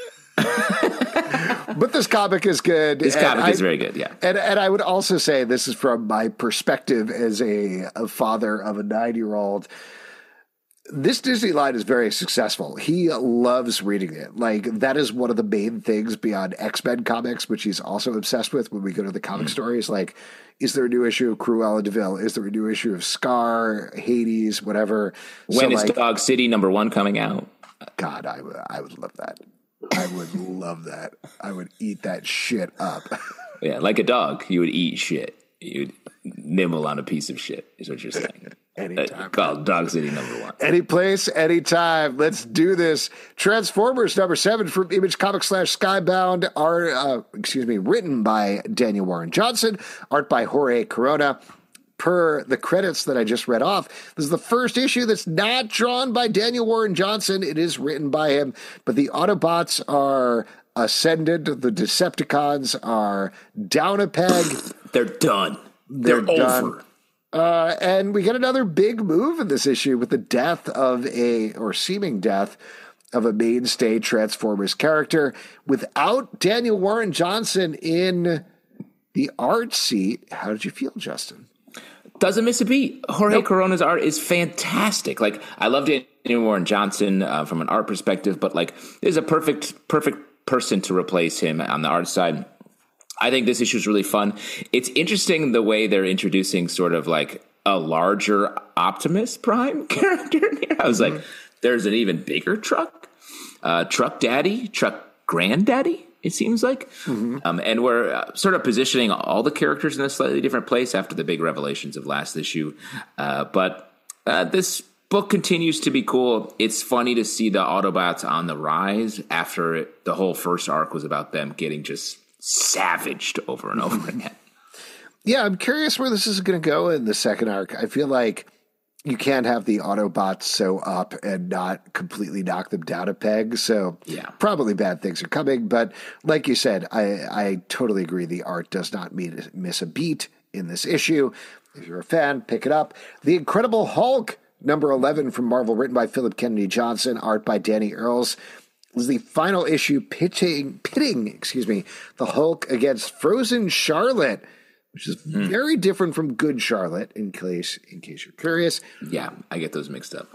But this comic is good.
This comic is very good, yeah.
And I would also say, this is from my perspective as a father of a 9-year-old. This Disney line is very successful. He loves reading it. Like, that is one of the main things beyond X-Men comics, which he's also obsessed with when we go to the comic stories. Like, is there a new issue of Cruella de Vil? Is there a new issue of Scar, Hades, whatever?
When is Dog City #1 coming out?
God, I would love that. I would love that. I would eat that shit up.
Yeah, like a dog, you would eat shit. You'd nibble on a piece of shit, is what you're saying.
Anytime.
Called Dog City #1.
Any place, anytime. Let's do this. Transformers #7 from Image Comics /Skybound are, written by Daniel Warren Johnson, art by Jorge Corona. Per the credits that I just read off, this is the first issue that's not drawn by Daniel Warren Johnson. It is written by him, but the Autobots are ascended. The Decepticons are down a peg.
They're done. They're over.
And we get another big move in this issue with the death of seeming death of a mainstay Transformers character. Without Daniel Warren Johnson in the art seat, how did you feel, Justin?
Doesn't miss a beat. Jorge Corona's art is fantastic. Like, I love Daniel Warren Johnson from an art perspective, but like, there's a perfect person to replace him on the art side. I think this issue is really fun. It's interesting the way they're introducing sort of like a larger Optimus Prime character in here. I was like, there's an even bigger truck granddaddy, it seems like. And we're sort of positioning all the characters in a slightly different place after the big revelations of last issue. But this book continues to be cool. It's funny to see the Autobots on the rise after the whole first arc was about them getting just savaged over and over again.
Yeah, I'm curious where this is going to go in the second arc. I feel like you can't have the Autobots so up and not completely knock them down a peg. So probably bad things are coming. But like you said, I totally agree. The art does not miss a beat in this issue. If you're a fan, pick it up. The Incredible Hulk, #11 from Marvel, written by Philip Kennedy Johnson, art by Danny Earls, was the final issue pitting the Hulk against Frozen Charlotte, which is very different from Good Charlotte, in case you're curious.
Yeah, I get those mixed up.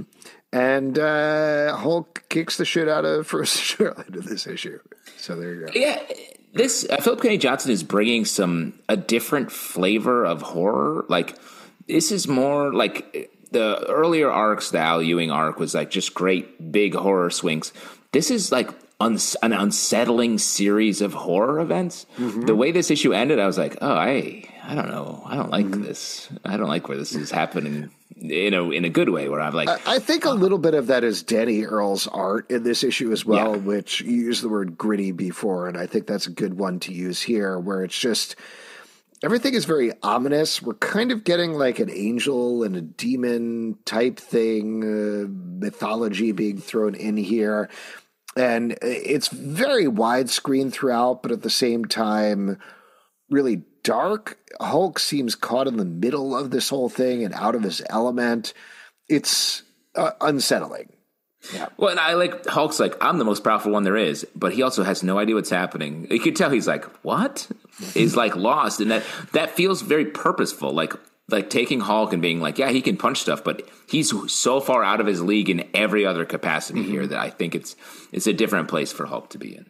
And Hulk kicks the shit out of Frozen Charlotte in this issue. So there you go.
Yeah, this Philip Kennedy Johnson is bringing a different flavor of horror. Like, this is more like the earlier arcs. The Al Ewing arc was like just great big horror swings. This is like an unsettling series of horror events. The way this issue ended, I was like, oh, I don't know. I don't like this. I don't like where this is happening in a good way, where I'm like,
I think a little bit of that is Danny Earls' art in this issue as well, which you used the word gritty before. And I think that's a good one to use here, where it's just, everything is very ominous. We're kind of getting like an angel and a demon type thing, mythology being thrown in here. And it's very widescreen throughout, but at the same time, really dark. Hulk seems caught in the middle of this whole thing and out of his element. It's unsettling. Yeah.
Well, and I like Hulk's like, I'm the most powerful one there is, but he also has no idea what's happening. You could tell he's like, what? He's like lost. And that feels very purposeful. Like taking Hulk and being like, yeah, he can punch stuff, but he's so far out of his league in every other capacity here that I think it's a different place for Hulk to be in.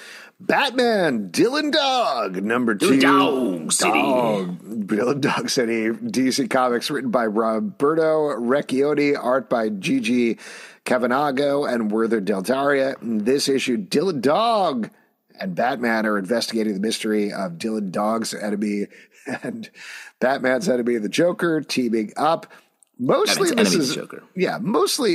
Batman, Dylan Dog, #2.
Dog City.
Dylan Dog City, DC Comics, written by Roberto Recchioni, art by Gigi Cavanago and Werther Del Daria. In this issue, Dylan Dog and Batman are investigating the mystery of Dylan Dog's enemy and Batman's enemy, the Joker, teaming up. Mostly this is the Joker. Mostly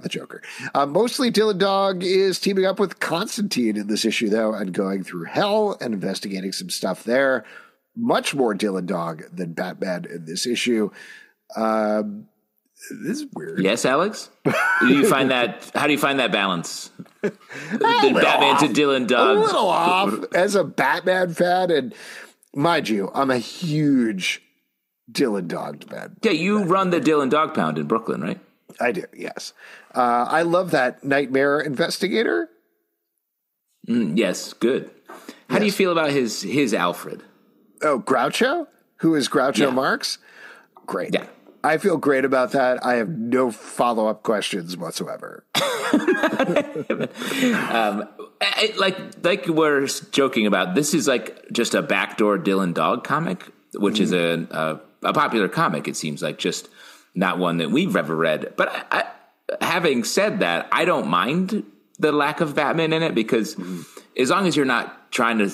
Dylan Dog is teaming up with Constantine in this issue, though, and going through hell and investigating some stuff there. Much more Dylan Dog than Batman in this issue. This is weird.
Yes, Alex? How do you find that balance? Batman to Dylan Dog.
A little off as a Batman fan, and mind you, I'm a huge Dylan Dog fan.
Yeah, you run the Dylan Dog Pound in Brooklyn, right?
I do, yes. I love that Nightmare Investigator.
Yes, good. How do you feel about his Alfred?
Oh, Groucho? Who is Groucho Marx? Great. Yeah. I feel great about that. I have no follow-up questions whatsoever.
Like we're joking about, this is like just a backdoor Dylan Dog comic, which is a popular comic, it seems like, just not one that we've ever read. But having said that, I don't mind the lack of Batman in it, because as long as you're not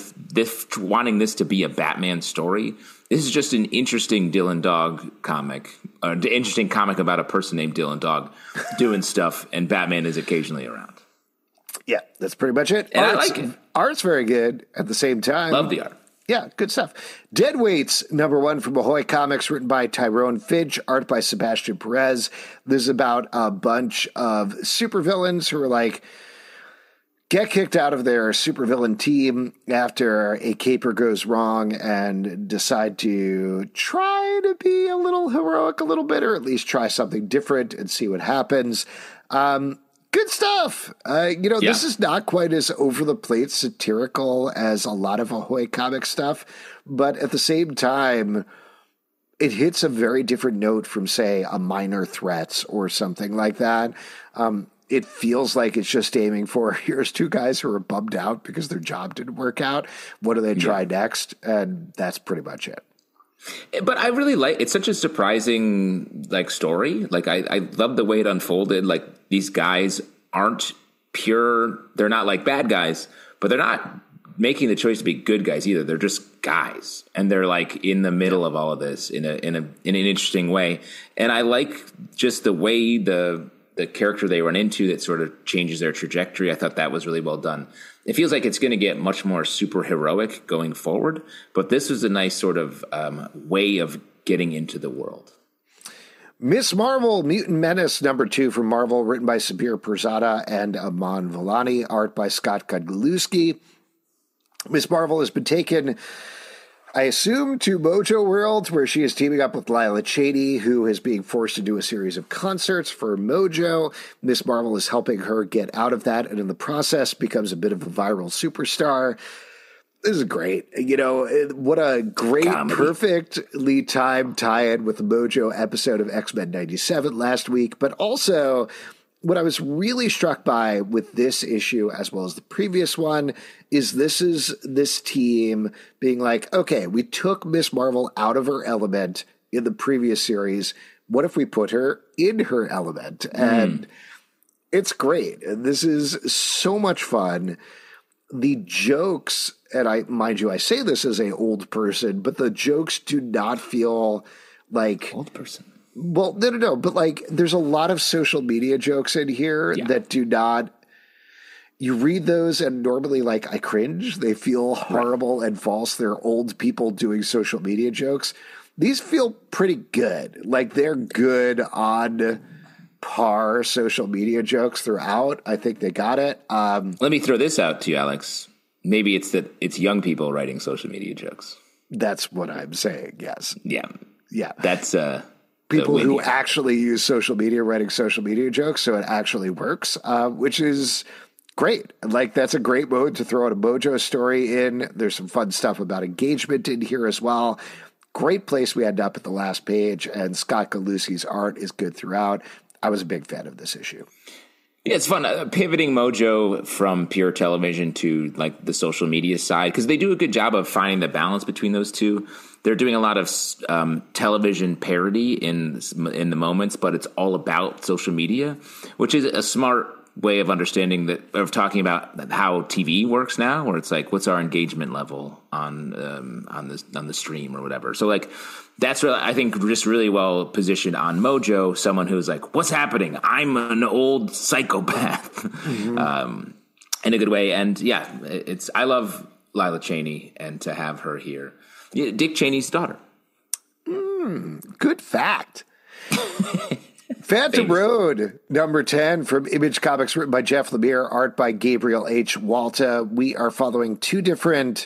wanting this to be a Batman story, this is just an interesting Dylan Dog comic, an interesting comic about a person named Dylan Dog doing stuff, and Batman is occasionally around.
Yeah, that's pretty much it.
And I like it.
Art's very good at the same time.
Love the art.
Yeah, good stuff. Deadweight's #1 from Ahoy Comics, written by Tyrone Finch, art by Sebastian Perez. This is about a bunch of supervillains who are like, get kicked out of their supervillain team after a caper goes wrong and decide to try to be a little heroic a little bit, or at least try something different and see what happens. Good stuff. This is not quite as over-the-plate satirical as a lot of Ahoy comic stuff, but at the same time, it hits a very different note from, say, a Minor Threats or something like that. It feels like it's just aiming for, here's two guys who are bummed out because their job didn't work out. What do they try next? And that's pretty much it.
But I really it's such a surprising story. I love the way it unfolded. These guys aren't pure. They're not like bad guys, but they're not making the choice to be good guys either. They're just guys, and they're in the middle of all of this in an interesting way. And I like just the way the character they run into that sort of changes their trajectory. I thought that was really well done. It feels like it's going to get much more super heroic going forward, but this was a nice sort of way of getting into the world.
Miss Marvel, Mutant Menace #2 from Marvel, written by Sabir Pirzada and Aman Vellani, art by Scott Godlewski. Miss Marvel has been taken, I assume, to Mojo World, where she is teaming up with Lila Cheney, who is being forced to do a series of concerts for Mojo. Miss Marvel is helping her get out of that, and in the process becomes a bit of a viral superstar. This is great. What a great, comedy, perfectly timed tie-in with the Mojo episode of X-Men 97 last week, but also what I was really struck by with this issue, as well as the previous one, is this team being like, okay, we took Miss Marvel out of her element in the previous series. What if we put her in her element? And it's great. This is so much fun. The jokes, and I say this as an old person, but the jokes do not feel like
old person.
Well, no. But there's a lot of social media jokes in here that do not. You read those and normally, I cringe. They feel horrible and false. They're old people doing social media jokes. These feel pretty good. They're good on par social media jokes throughout. I think they got it.
Let me throw this out to you, Alex. Maybe it's that it's young people writing social media jokes.
That's what I'm saying. Yes.
Yeah. That's
people who actually use social media writing social media jokes, so it actually works, which is great. That's a great mode to throw out a Mojo story in. There's some fun stuff about engagement in here as well. Great place we end up at the last page, and Scott Godlewski's art is good throughout. I was a big fan of this issue.
Yeah, it's fun pivoting Mojo from pure television to the social media side, because they do a good job of finding the balance between those two. They're doing a lot of television parody in the moments, but it's all about social media, which is a smart way of talking about how TV works now, where it's what's our engagement level on the stream or whatever. So that's really, I think, just really well positioned on Mojo. Someone who's what's happening? I'm an old psychopath, in a good way. And yeah, I love Lila Cheney, and to have her here, Dick Cheney's daughter.
Good fact. Phantom Road, #10 from Image Comics, written by Jeff Lemire, art by Gabriel H. Walta. We are following two different,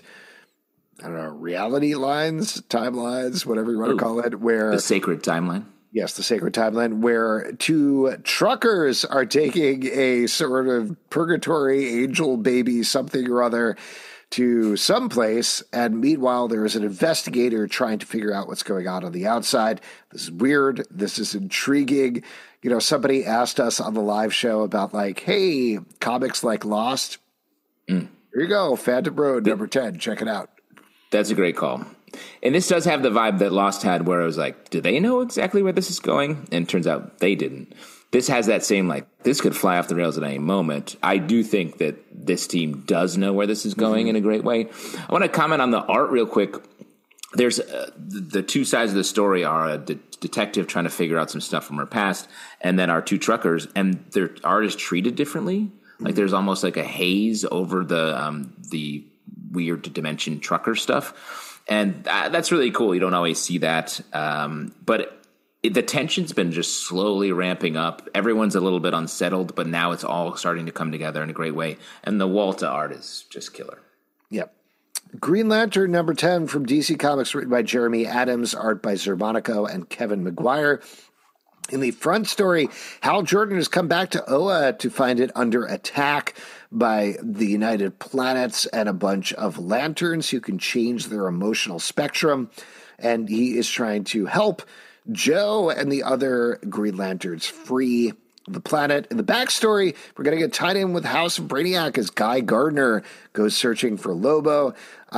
reality lines, timelines, whatever you want to call it, where
the sacred timeline.
Yes, the sacred timeline, where two truckers are taking a sort of purgatory angel baby something or other to someplace, and meanwhile there is an investigator trying to figure out what's going on the outside. This is weird. This is intriguing. Somebody asked us on the live show about hey, comics like Lost. Here you go, Phantom Road, #10. Check it out.
That's a great call. And this does have the vibe that Lost had, where I was do they know exactly where this is going? And it turns out they didn't. this has that same, like, this could fly off the rails at any moment. I do think that this team does know where this is going in a great way. I want to comment on the art real quick. There's the two sides of the story are a detective trying to figure out some stuff from her past, and then our two truckers, and their art is treated differently. Like there's almost like a haze over the weird dimension trucker stuff, and that's really cool. You don't always see that, but the tension's been just slowly ramping up. Everyone's a little bit unsettled, but now it's all starting to come together in a great way, and the Walta art is just killer.
Yep. Green Lantern number 10 from DC Comics, written by Jeremy Adams, art by Zerbonico and Kevin Maguire. In the front story, Hal Jordan has come back to Oa to find it under attack by the United Planets and a bunch of lanterns who can change their emotional spectrum. And he is trying to help Joe and the other Green Lanterns free the planet. In the backstory, we're going to get tied in with House of Brainiac as Guy Gardner goes searching for Lobo.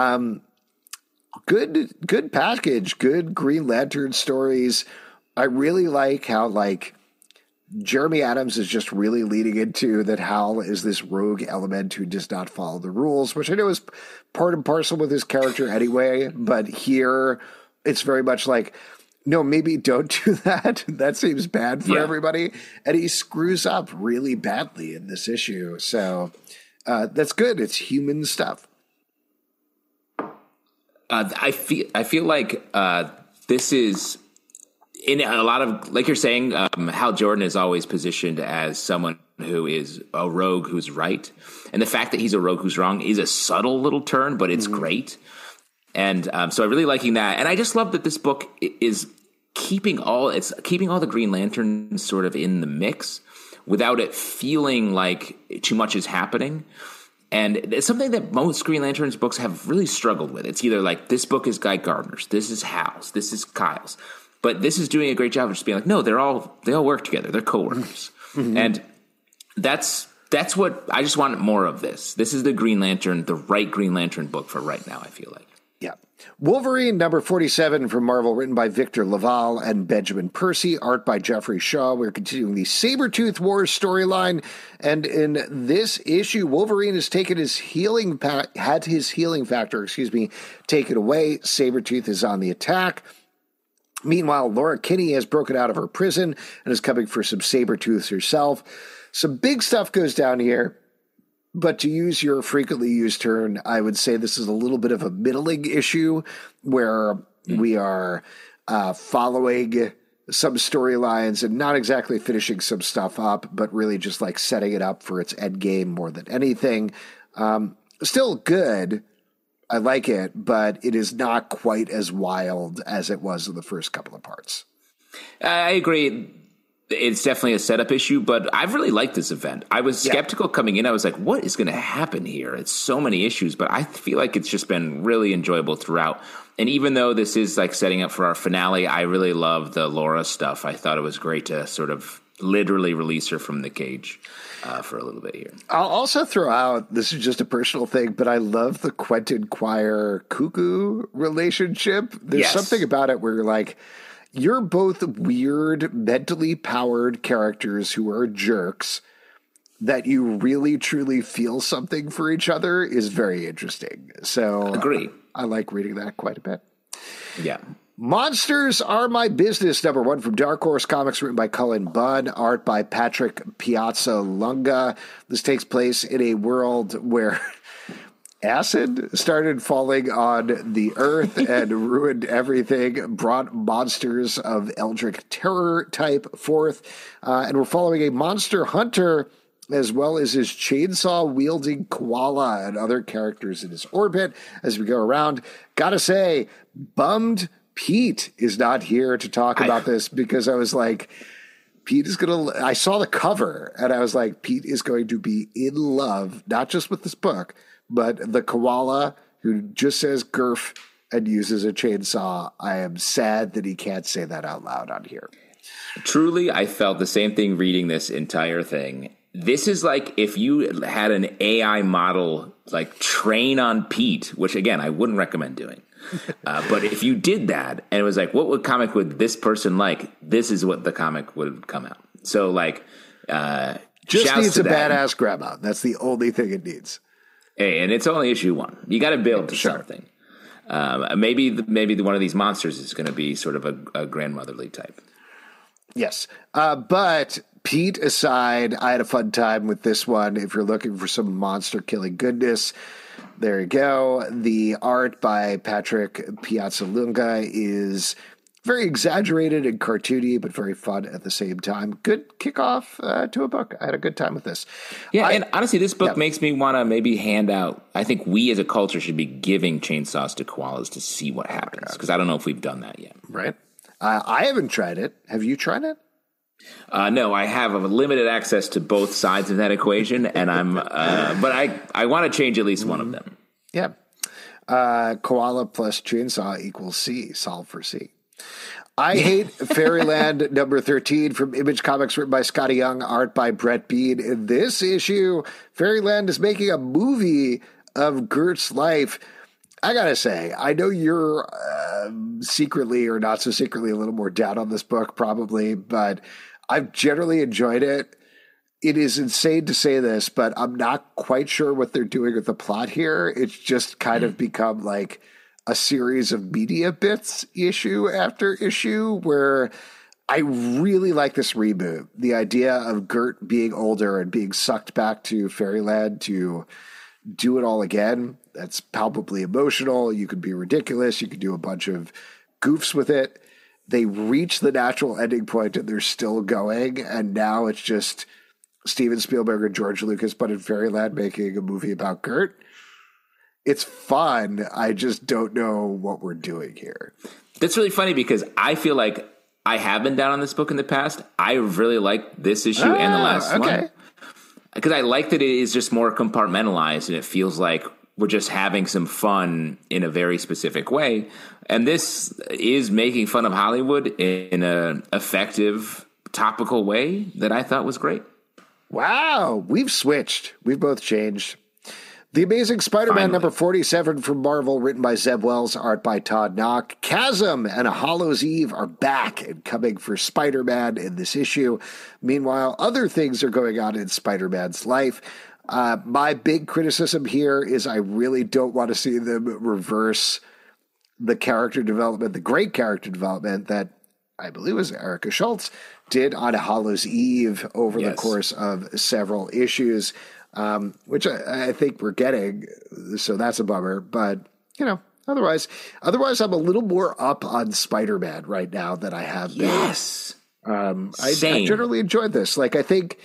Good package, good Green Lantern stories. I really like how, like, Jeremy Adams is just really leading into that Hal is this rogue element who does not follow the rules, which I know is part and parcel with his character anyway, but here it's very much like, no, maybe don't do that. That seems bad for everybody. And he screws up really badly in this issue. So that's good. It's human stuff.
I feel like this is in a lot of, like you're saying, Hal Jordan is always positioned as someone who is a rogue who's right. And the fact that he's a rogue who's wrong is a subtle little turn, but it's great. And so I'm really liking that. And I just love that this book is keeping all the Green Lanterns sort of in the mix without it feeling like too much is happening. And it's something that most Green Lanterns books have really struggled with. It's either like, this book is Guy Gardner's, this is Hal's, this is Kyle's. But this is doing a great job of just being like, no, they all work together. They're coworkers. And that's what I just want more of this. This is the Green Lantern, the right Green Lantern book for right now, I feel like.
Yeah. Wolverine number 47 from Marvel, written by Victor Laval and Benjamin Percy, art by Jeffrey Shaw. We're continuing the Sabretooth Wars storyline. And in this issue, Wolverine has taken his healing factor, taken away. Sabretooth is on the attack. Meanwhile, Laura Kinney has broken out of her prison and is coming for some Sabretooths herself. Some big stuff goes down here. But to use your frequently used term, I would say this is a little bit of a middling issue where we are following some storylines and not exactly finishing some stuff up, but really just like setting it up for its end game more than anything. Still good. I like it, but it is not quite as wild as it was in the first couple of parts.
I agree. It's definitely a setup issue, but I've really liked this event. I was skeptical coming in. I was like, what is going to happen here? It's so many issues, but I feel like it's just been really enjoyable throughout. And even though this is like setting up for our finale, I really love the Laura stuff. I thought it was great to sort of literally release her from the cage for a little bit here.
I'll also throw out, this is just a personal thing, but I love the Quentin Quire Cuckoo relationship. There's something about it where you're like, you're both weird, mentally powered characters who are jerks that you really, truly feel something for each other is very interesting. So
agree.
I like reading that quite a bit.
Yeah.
Monsters Are My Business, number 1 from Dark Horse Comics, written by Cullen Bunn, art by Patrick Piazza Lunga. This takes place in a world where acid started falling on the earth and ruined everything, brought monsters of eldritch terror type forth, and we're following a monster hunter as well as his chainsaw-wielding koala and other characters in his orbit as we go around. Gotta say, bummed Pete is not here to talk about this, because I was like, Pete is going to... I saw the cover, and I was like, Pete is going to be in love, not just with this book, but the koala who just says "Gurf" and uses a chainsaw. I am sad that he can't say that out loud on here.
Truly, I felt the same thing reading this entire thing. This is like if you had an AI model like train on Pete, which again, I wouldn't recommend doing. But if you did that and it was like, what comic would this person like? This is what the comic would come out. So like,
just
shouts
needs
to
a
that.
badass grandma. That's the only thing it needs.
Hey, and it's only issue 1. You got to build to something. Maybe one of these monsters is going to be sort of a grandmotherly type.
Yes. But Pete aside, I had a fun time with this one. If you're looking for some monster killing goodness, there you go. The art by Patrick Piazzalunga is very exaggerated and cartoony, but very fun at the same time. Good kickoff to a book. I had a good time with this.
Yeah, and honestly, this book makes me want to maybe hand out. I think we as a culture should be giving chainsaws to koalas to see what happens, because I don't know if we've done that yet.
Right. I haven't tried it. Have you tried it?
No, I have a limited access to both sides of that equation, and but I want to change at least one of them.
Yeah. Koala plus chainsaw equals C. Solve for C. I Hate Fairyland number 13 from Image Comics, written by Scotty Young, art by Brett Bean. In this issue, Fairyland is making a movie of Gert's life. I gotta say, I know you're secretly or not so secretly a little more down on this book probably, but I've generally enjoyed it. It is insane to say this, but I'm not quite sure what they're doing with the plot here. It's just kind of become like a series of media bits issue after issue where I really like this reboot. The idea of Gert being older and being sucked back to Fairyland to do it all again. That's palpably emotional. You could be ridiculous. You could do a bunch of goofs with it. They reach the natural ending point and they're still going. And now it's just Steven Spielberg and George Lucas, but in Fairyland, making a movie about Gert. It's fun. I just don't know what we're doing here.
That's really funny because I feel like I have been down on this book in the past. I really like this issue and the last one. Because I like that it is just more compartmentalized and it feels like we're just having some fun in a very specific way. And this is making fun of Hollywood in an effective, topical way that I thought was great.
Wow. We've switched. We've both changed. The Amazing Spider-Man number 47 from Marvel, written by Zeb Wells, art by Todd Knock. Chasm and A Hollow's Eve are back and coming for Spider-Man in this issue. Meanwhile, other things are going on in Spider-Man's life. My big criticism here is I really don't want to see them reverse the character development, the great character development that I believe was Erica Schultz did on A Hollow's Eve over the course of several issues. Which I think we're getting, so that's a bummer. But, you know, otherwise I'm a little more up on Spider-Man right now than I have been.
Yes.
I generally enjoyed this. Like, I think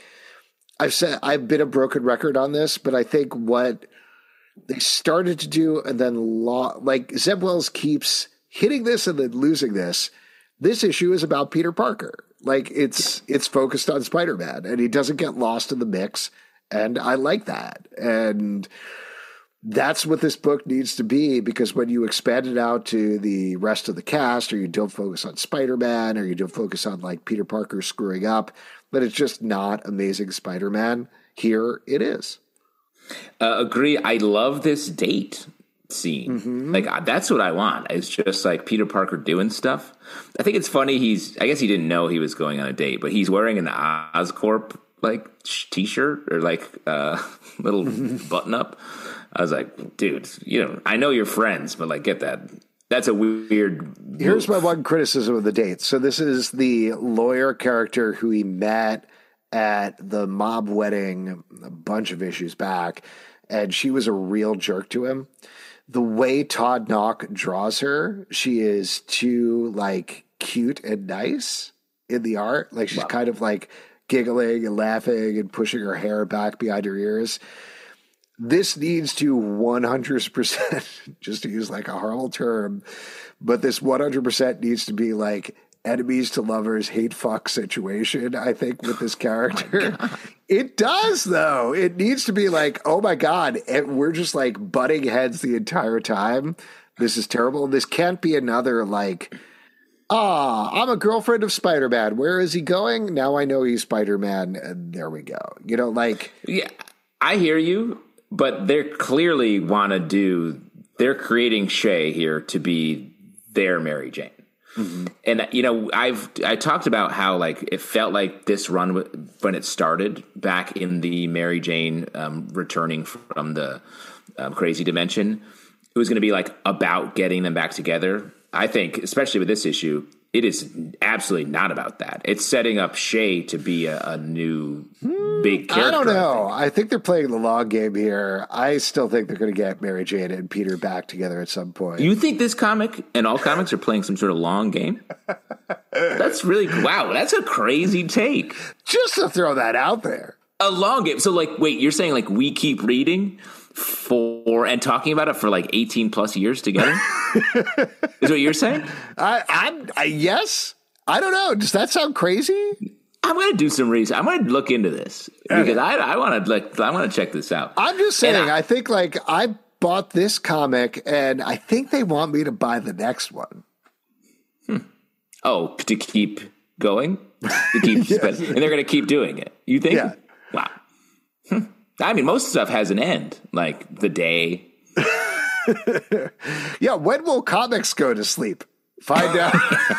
I've been a broken record on this, but I think what they started to do and then like Zeb Wells keeps hitting this and then losing this. This issue is about Peter Parker. Like, it's focused on Spider-Man, and he doesn't get lost in the mix. And I like that. And that's what this book needs to be, because when you expand it out to the rest of the cast, or you don't focus on Spider-Man, or you don't focus on like Peter Parker screwing up, then it's just not Amazing Spider-Man. Here it is.
Agree. I love this date scene. Mm-hmm. Like, that's what I want. It's just like Peter Parker doing stuff. I think it's funny. I guess he didn't know he was going on a date, but he's wearing an Oscorp like t-shirt or like little button up. I was like, dude, I know you're friends, but like, get that. That's a weird move.
Here's my one criticism of the date. So this is the lawyer character who he met at the mob wedding a bunch of issues back, and she was a real jerk to him. The way Todd Knock draws her, she is too like cute and nice in the art. Like, she's kind of like giggling and laughing and pushing her hair back behind her ears. This needs to 100%, just to use like a horrible term, but this 100% needs to be like enemies to lovers, hate fuck situation, I think, with this character. It does, though. It needs to be like, oh my God, we're just like butting heads the entire time. This is terrible. This can't be another like, I'm a girlfriend of Spider-Man. Where is he going? Now I know he's Spider-Man, and there we go. Yeah,
I hear you, but they're clearly they're creating Shay here to be their Mary Jane. And I talked about how like it felt like this run when it started back in the Mary Jane returning from the crazy dimension, it was going to be like about getting them back together. I think, especially with this issue, it is absolutely not about that. It's setting up Shay to be a new big character.
I don't know. I think they're playing the long game here. I still think they're going to get Mary Jane and Peter back together at some point.
You think this comic and all comics are playing some sort of long game? That's really, wow, that's a crazy take.
Just to throw that out there.
A long game. So like, wait, you're saying like we keep reading and talking about it for like 18 plus years together? Is what you're saying?
Yes. I don't know. Does that sound crazy?
I'm going to do some research. I'm going to look into this because I want to check this out.
I'm just saying, I think like I bought this comic and I think they want me to buy the next one.
Oh, to keep going? To keep
Yes.
And they're going to keep doing it. You think?
Yeah.
Wow. I mean, most stuff has an end, like the day.
Yeah, when will comics go to sleep? Find out.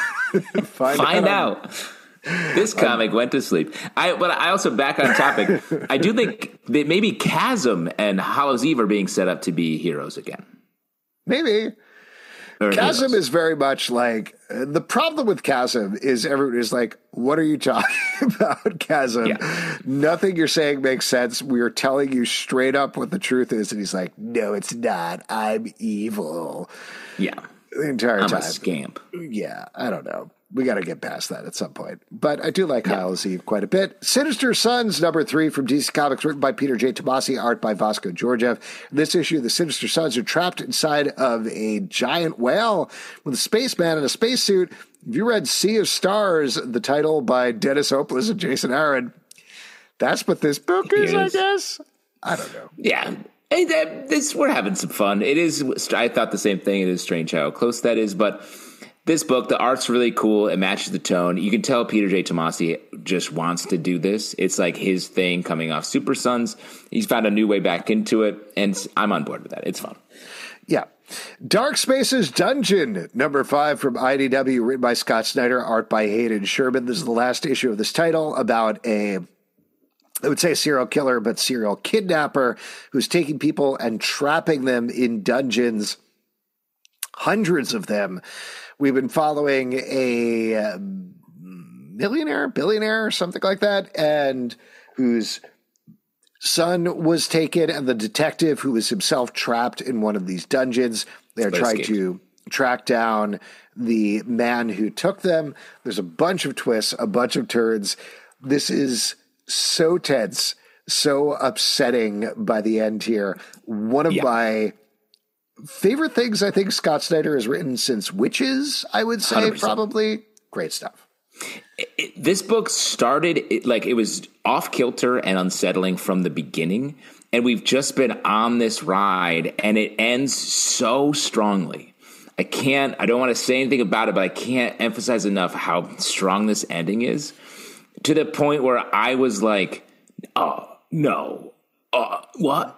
Find out. This comic went to sleep. But I also, back on topic, I do think that maybe Chasm and Hallows' Eve are being set up to be heroes again.
Maybe. Chasm is very much like, the problem with Chasm is everyone is like, what are you talking about, Chasm?
Yeah.
Nothing you're saying makes sense. We are telling you straight up what the truth is. And he's like, no, it's not. I'm evil.
Yeah.
The entire time.
I'm a scamp.
Yeah, I don't know. We got to get past that at some point. But I do like Hallows' Eve quite a bit. Sinister Sons, #3 from DC Comics, written by Peter J. Tomasi, art by Vasco Georgiev. In this issue, the Sinister Sons are trapped inside of a giant whale with a spaceman in a spacesuit. If you read Sea of Stars, the title by Dennis Hopeless and Jason Aaron, that's what this book is, I guess. I don't know.
Yeah. Hey, we're having some fun. It is. I thought the same thing. It is strange how close that is, but this book, the art's really cool. It matches the tone. You can tell Peter J. Tomasi just wants to do this. It's like his thing coming off Super Sons. He's found a new way back into it, and I'm on board with that. It's fun.
Yeah. Dark Spaces Dungeon, #5 from IDW, written by Scott Snyder, art by Hayden Sherman. This is the last issue of this title about I would say serial killer, but serial kidnapper who's taking people and trapping them in dungeons, hundreds of them. We've been following a billionaire, something like that, and whose son was taken, and the detective who was himself trapped in one of these dungeons. They're trying to track down the man who took them. There's a bunch of twists, a bunch of turns. This is so tense, so upsetting by the end here. One of my favorite things I think Scott Snyder has written since Witches, I would say,
100%.
probably. Great stuff.
This book started like it was off kilter and unsettling from the beginning, and we've just been on this ride, and it ends so strongly. I don't want to say anything about it, but I can't emphasize enough how strong this ending is, to the point where I was like, oh, no. What?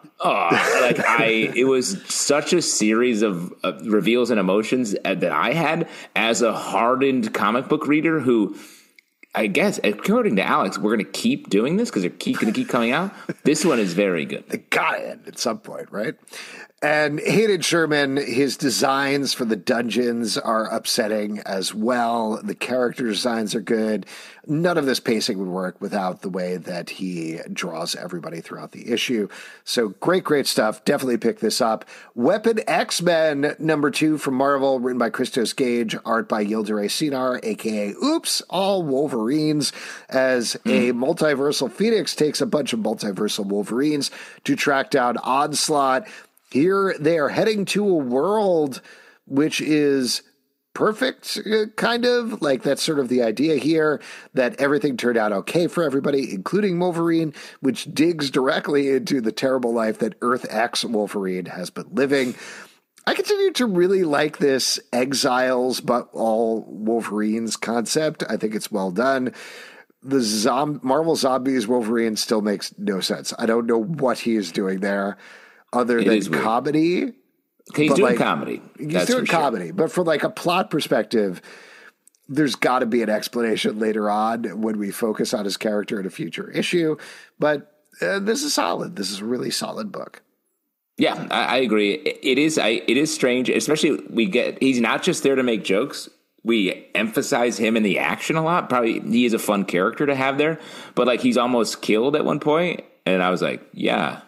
It was such a series of reveals and emotions that I had as a hardened comic book reader who, I guess, according to Alex, we're going to keep doing this because they're going to keep coming out. This one is very good.
They got to end at some point, right? And Hayden Sherman, his designs for the dungeons are upsetting as well. The character designs are good. None of this pacing would work without the way that he draws everybody throughout the issue. So great stuff. Definitely pick this up. Weapon X-Men #2 from Marvel, written by Christos Gage, art by Yildiray Cinar, a.k.a. Oops, All Wolverines, as a multiversal Phoenix takes a bunch of multiversal Wolverines to track down Onslaught. Here they are heading to a world which is perfect, kind of. Like, that's sort of the idea here, that everything turned out okay for everybody, including Wolverine, which digs directly into the terrible life that Earth X Wolverine has been living. I continue to really like this Exiles but all Wolverines concept. I think it's well done. The Marvel Zombies Wolverine still makes no sense. I don't know what he is doing there other than comedy.
He's doing comedy.
He's doing comedy. But from like a plot perspective, there's got to be an explanation later on when we focus on his character in a future issue. But this is solid. This is a really solid book.
Yeah, I agree. It is strange, especially he's not just there to make jokes. We emphasize him in the action a lot. Probably he is a fun character to have there, but like he's almost killed at one point, and I was like, yeah,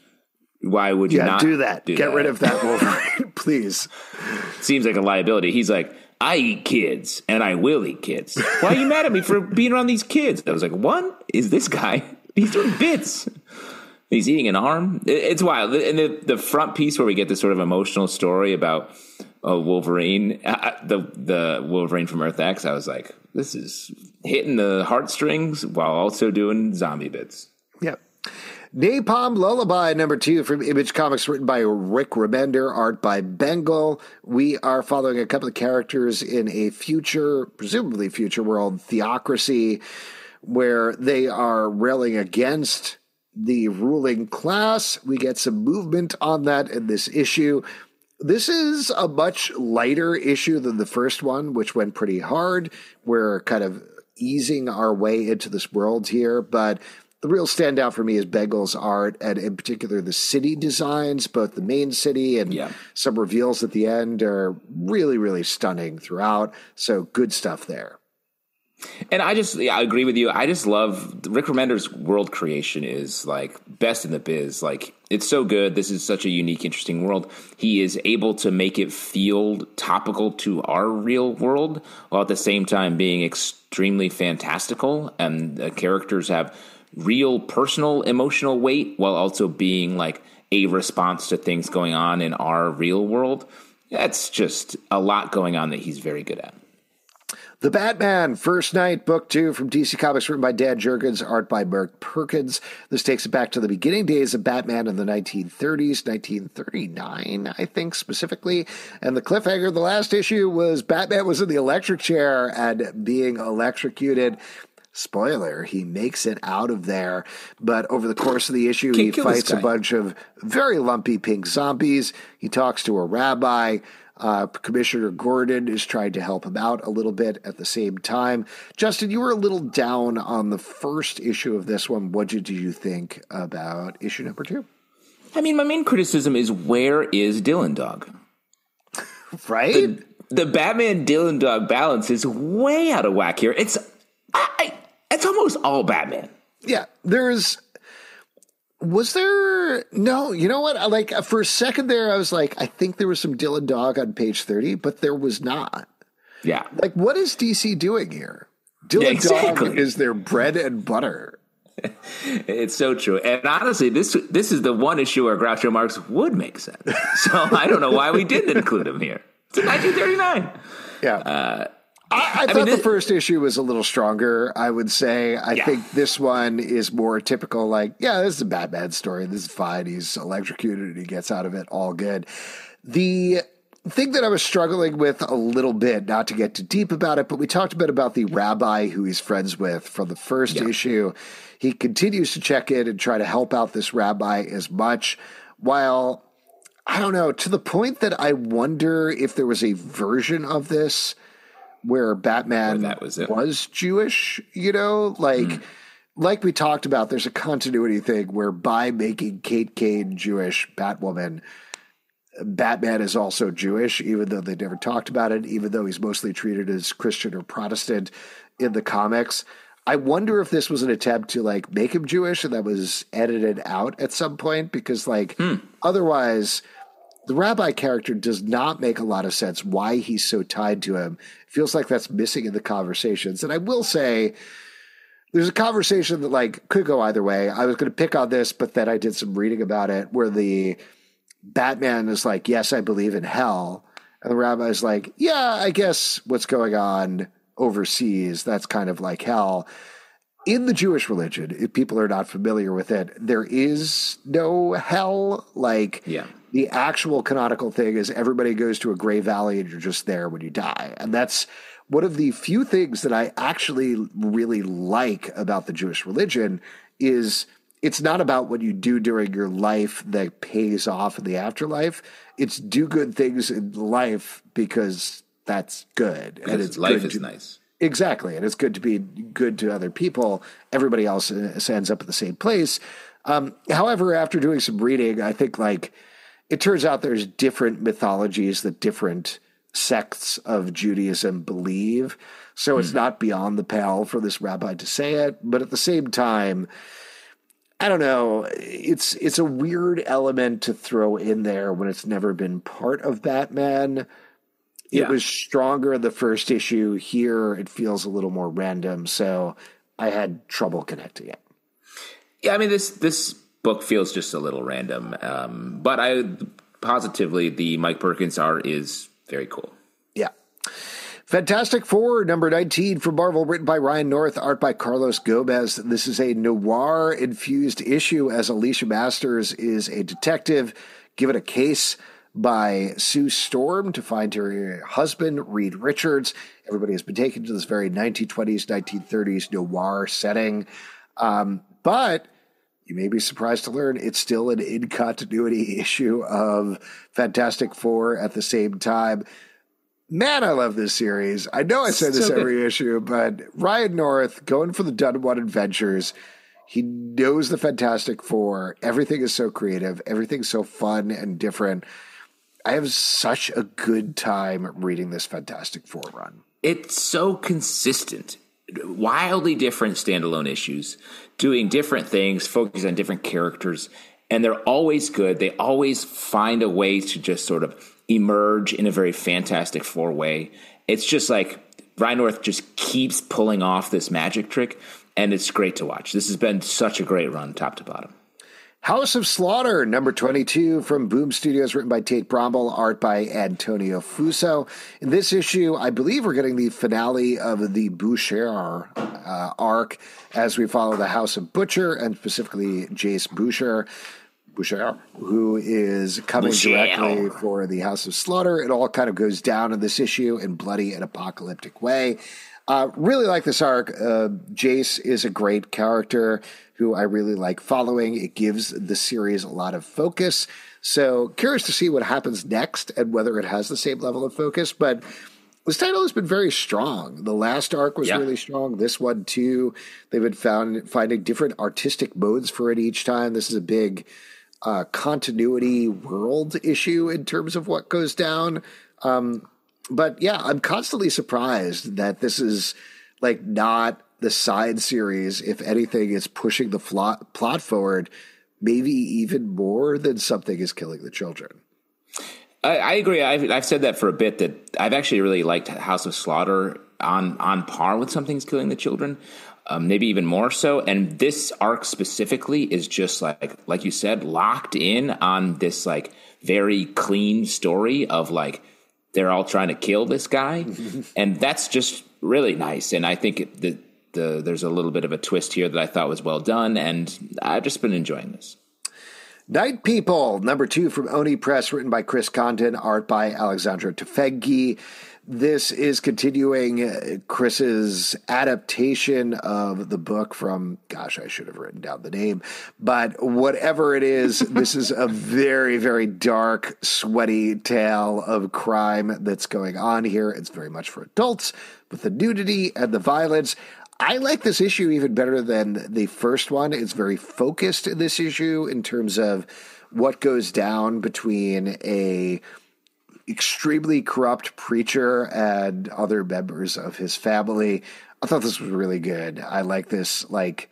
why would you not
do that? Get rid of that Wolverine, please.
Seems like a liability. He's like, I eat kids, and I will eat kids. Why are you mad at me for being around these kids? I was like, what is this guy? He's doing bits. He's eating an arm. It's wild. And the front piece where we get this sort of emotional story about Wolverine, the Wolverine from Earth X, I was like, this is hitting the heartstrings while also doing zombie bits.
Yep. Napalm Lullaby #2 from Image Comics, written by Rick Remender, art by Bengal. We are following a couple of characters in a presumably future world, Theocracy, where they are railing against the ruling class. We get some movement on that in this issue. This is a much lighter issue than the first one, which went pretty hard. We're kind of easing our way into this world here, but the real standout for me is Bengal's art, and in particular the city designs, both the main city and some reveals at the end are really, really stunning throughout. So good stuff there.
And I agree with you. I just love Rick Remender's world creation is like best in the biz. Like it's so good. This is such a unique, interesting world. He is able to make it feel topical to our real world while at the same time being extremely fantastical. And the characters have real personal emotional weight while also being like a response to things going on in our real world. That's just a lot going on that he's very good at.
The Batman, First Night, Book 2 from DC Comics, written by Dan Jurgens, art by Mark Perkins. This takes it back to the beginning days of Batman in the 1930s, 1939, I think, specifically. And the cliffhanger of the last issue was Batman was in the electric chair and being electrocuted. Spoiler, he makes it out of there. But over the course of the issue, he fights a bunch of very lumpy pink zombies. He talks to a rabbi. Commissioner Gordon is trying to help him out a little bit at the same time. Justin, you were a little down on the first issue of this one. What did you think about issue number 2?
I mean, my main criticism is where is Dylan Dog?
Right?
The Batman Dylan Dog balance is way out of whack here. It's almost all Batman.
Yeah, was there? No, you know what? Like for a second there, I was like, I think there was some Dylan Dog on page 30, but there was not.
Yeah.
Like, what is DC doing here? Dylan Dog is their bread and butter.
It's so true. And honestly, this is the one issue where Groucho Marx would make sense. So I don't know why we didn't include him here. It's 1939.
Yeah. I thought the first issue was a little stronger, I would say. I think this one is more typical, like, this is a Batman story. This is fine. He's electrocuted and he gets out of it. All good. The thing that I was struggling with a little bit, not to get too deep about it, but we talked a bit about the rabbi who he's friends with from the first issue. He continues to check in and try to help out this rabbi as much, while, I don't know, to the point that I wonder if there was a version of this where Batman was Jewish, like we talked about, there's a continuity thing where by making Kate Kane Jewish Batwoman, Batman is also Jewish, even though they never talked about it, even though he's mostly treated as Christian or Protestant in the comics. I wonder if this was an attempt to like make him Jewish and that was edited out at some point, because otherwise the rabbi character does not make a lot of sense why he's so tied to him. It feels like that's missing in the conversations. And I will say there's a conversation that like could go either way. I was going to pick on this, but then I did some reading about it where the Batman is like, yes, I believe in hell. And the rabbi is like, yeah, I guess what's going on overseas, that's kind of like hell. In the Jewish religion, if people are not familiar with it, there is no hell. The actual canonical thing is everybody goes to a gray valley and you're just there when you die. And that's one of the few things that I actually really like about the Jewish religion is it's not about what you do during your life that pays off in the afterlife. It's do good things in life because that's good.
And it's life is nice.
Exactly. And it's good to be good to other people. Everybody else ends up at the same place. However, after doing some reading, I think like it turns out there's different mythologies that different sects of Judaism believe. So it's not beyond the pale for this rabbi to say it. But at the same time, I don't know. It's a weird element to throw in there when it's never been part of Batman. It was stronger in the first issue. Here, it feels a little more random. So I had trouble connecting it.
Yeah, I mean, this book feels just a little random. But positively, the Mike Perkins art is very cool.
Yeah. Fantastic Four, number 19 from Marvel, written by Ryan North, art by Carlos Gomez. This is a noir-infused issue as Alicia Masters is a detective given a case by Sue Storm to find her husband, Reed Richards. Everybody has been taken to this very 1920s, 1930s noir setting. But you may be surprised to learn it's still an in-continuity issue of Fantastic Four at the same time. Man, I love this series. I know I say this every issue, but Ryan North going for the Dunn-One adventures. He knows the Fantastic Four. Everything is so creative. Everything's so fun and different. I have such a good time reading this Fantastic Four run.
It's so consistent. Wildly different standalone issues, doing different things, focusing on different characters, and they're always good. They always find a way to just sort of emerge in a very Fantastic Four way. It's just like Ryan North just keeps pulling off this magic trick, and it's great to watch. This has been such a great run, top to bottom.
House of Slaughter, number 22 from Boom Studios, written by Tate Brombal, art by Antonio Fuso. In this issue, I believe we're getting the finale of the Boucher arc as we follow the House of Butcher, and specifically Jace Boucher, who is coming directly for the House of Slaughter. It all kind of goes down in this issue in bloody and apocalyptic way. Really like this arc. Jace is a great character who I really like following. It gives the series a lot of focus. So curious to see what happens next and whether it has the same level of focus. But this title has been very strong. The last arc was really strong. This one too. They've been finding different artistic modes for it each time. This is a big continuity world issue in terms of what goes down. But yeah, I'm constantly surprised that this is like not the side series. If anything, is pushing the plot forward, maybe even more than Something is Killing the Children.
I agree. I've said that for a bit, that I've actually really liked House of Slaughter on par with Something's Killing the Children, maybe even more so. And this arc specifically is just like you said, locked in on this like very clean story of like they're all trying to kill this guy, and that's just really nice. And I think there's a little bit of a twist here that I thought was well done, and I've just been enjoying this.
Night People, number 2 from Oni Press, written by Chris Condon, art by Alexandra Tefenkgi. This is continuing Chris's adaptation of the book from, gosh, I should have written down the name, but whatever it is, this is a very, very dark, sweaty tale of crime that's going on here. It's very much for adults with the nudity and the violence. I like this issue even better than the first one. It's very focused in this issue in terms of what goes down between a extremely corrupt preacher and other members of his family. I thought this was really good. I like this. Like,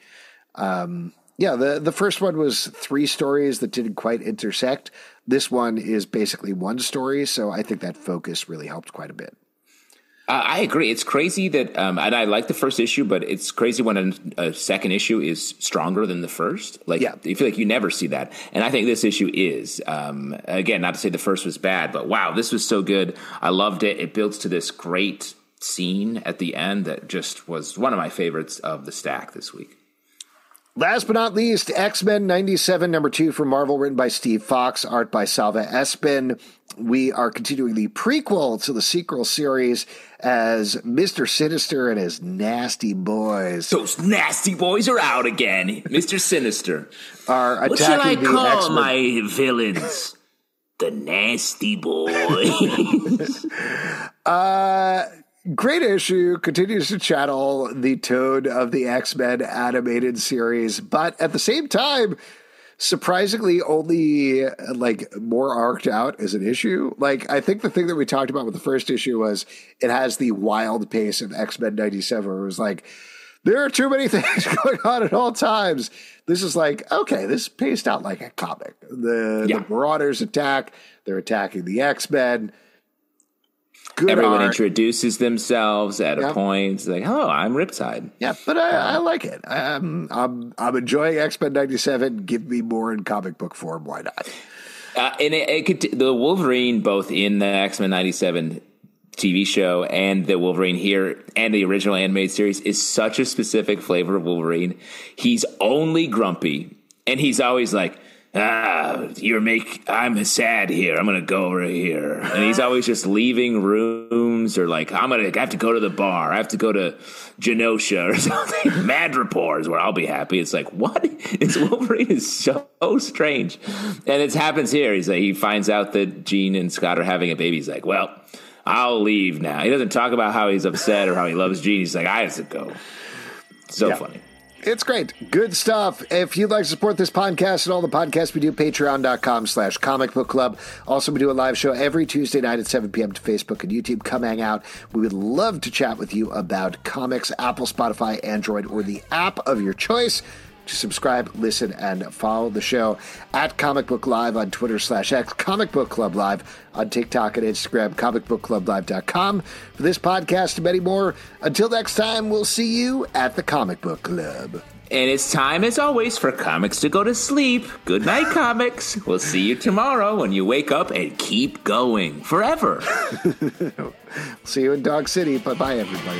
the first one was 3 stories that didn't quite intersect. This one is basically 1 story. So I think that focus really helped quite a bit.
I agree. It's crazy that, and I like the first issue, but it's crazy when a second issue is stronger than the first. Like, you feel like you never see that. And I think this issue is. Again, not to say the first was bad, but wow, this was so good. I loved it. It builds to this great scene at the end that just was one of my favorites of the stack this week.
Last but not least, X-Men 97, number 2 from Marvel, written by Steve Fox, art by Salva Espin. We are continuing the prequel to the sequel series as Mr. Sinister and his nasty boys.
Those nasty boys are out again. Mr. Sinister.
Are attacking
what shall I
the
call
X-Men.
my villains? the nasty boys.
Great issue, continues to channel the tone of the X-Men animated series, but at the same time, surprisingly only like more arced out as an issue. Like, I think the thing that we talked about with the first issue was it has the wild pace of X-Men 97, where it was like, there are too many things going on at all times. This is like, okay, this is paced out like a comic. The Marauders attack, they're attacking the X-Men. Good
Everyone
art.
Introduces themselves at a point. It's like, hello, I'm Riptide.
Yeah, but I like it. I'm enjoying X-Men 97. Give me more in comic book form. Why not?
And the Wolverine, both in the X-Men 97 TV show and the Wolverine here and the original animated series, is such a specific flavor of Wolverine. He's only grumpy, and he's always like, I'm sad here. I'm going to go over here. And he's always just leaving rooms, or like, I have to go to the bar. I have to go to Genosha or something. Madripoor is where I'll be happy. It's like, what? Wolverine is so strange. And it happens here. He's like, he finds out that Jean and Scott are having a baby. He's like, well, I'll leave now. He doesn't talk about how he's upset or how he loves Jean. He's like, I have to go. So funny.
It's great. Good stuff. If you'd like to support this podcast and all the podcasts we do, patreon.com/Comic Book Club. Also, we do a live show every Tuesday night at 7 p.m. to Facebook and YouTube. Come hang out. We would love to chat with you about comics, Apple, Spotify, Android, or the app of your choice. To subscribe, listen, and follow the show at Comic Book Live on Twitter/X, Comic Book Club Live on TikTok and Instagram, comicbookclublive.com. For this podcast and many more, until next time, we'll see you at the Comic Book Club.
And it's time, as always, for comics to go to sleep. Good night, comics. We'll see you tomorrow when you wake up and keep going forever.
See you in Dog City. Bye-bye, everybody.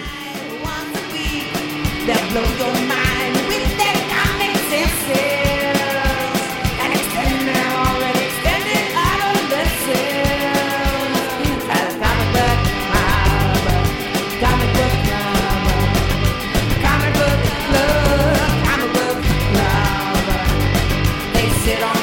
That blows your mind with that comic senses. And extending now and extending adolescence. At a comic book club. Comic book club. Comic book club. Comic book club. They sit on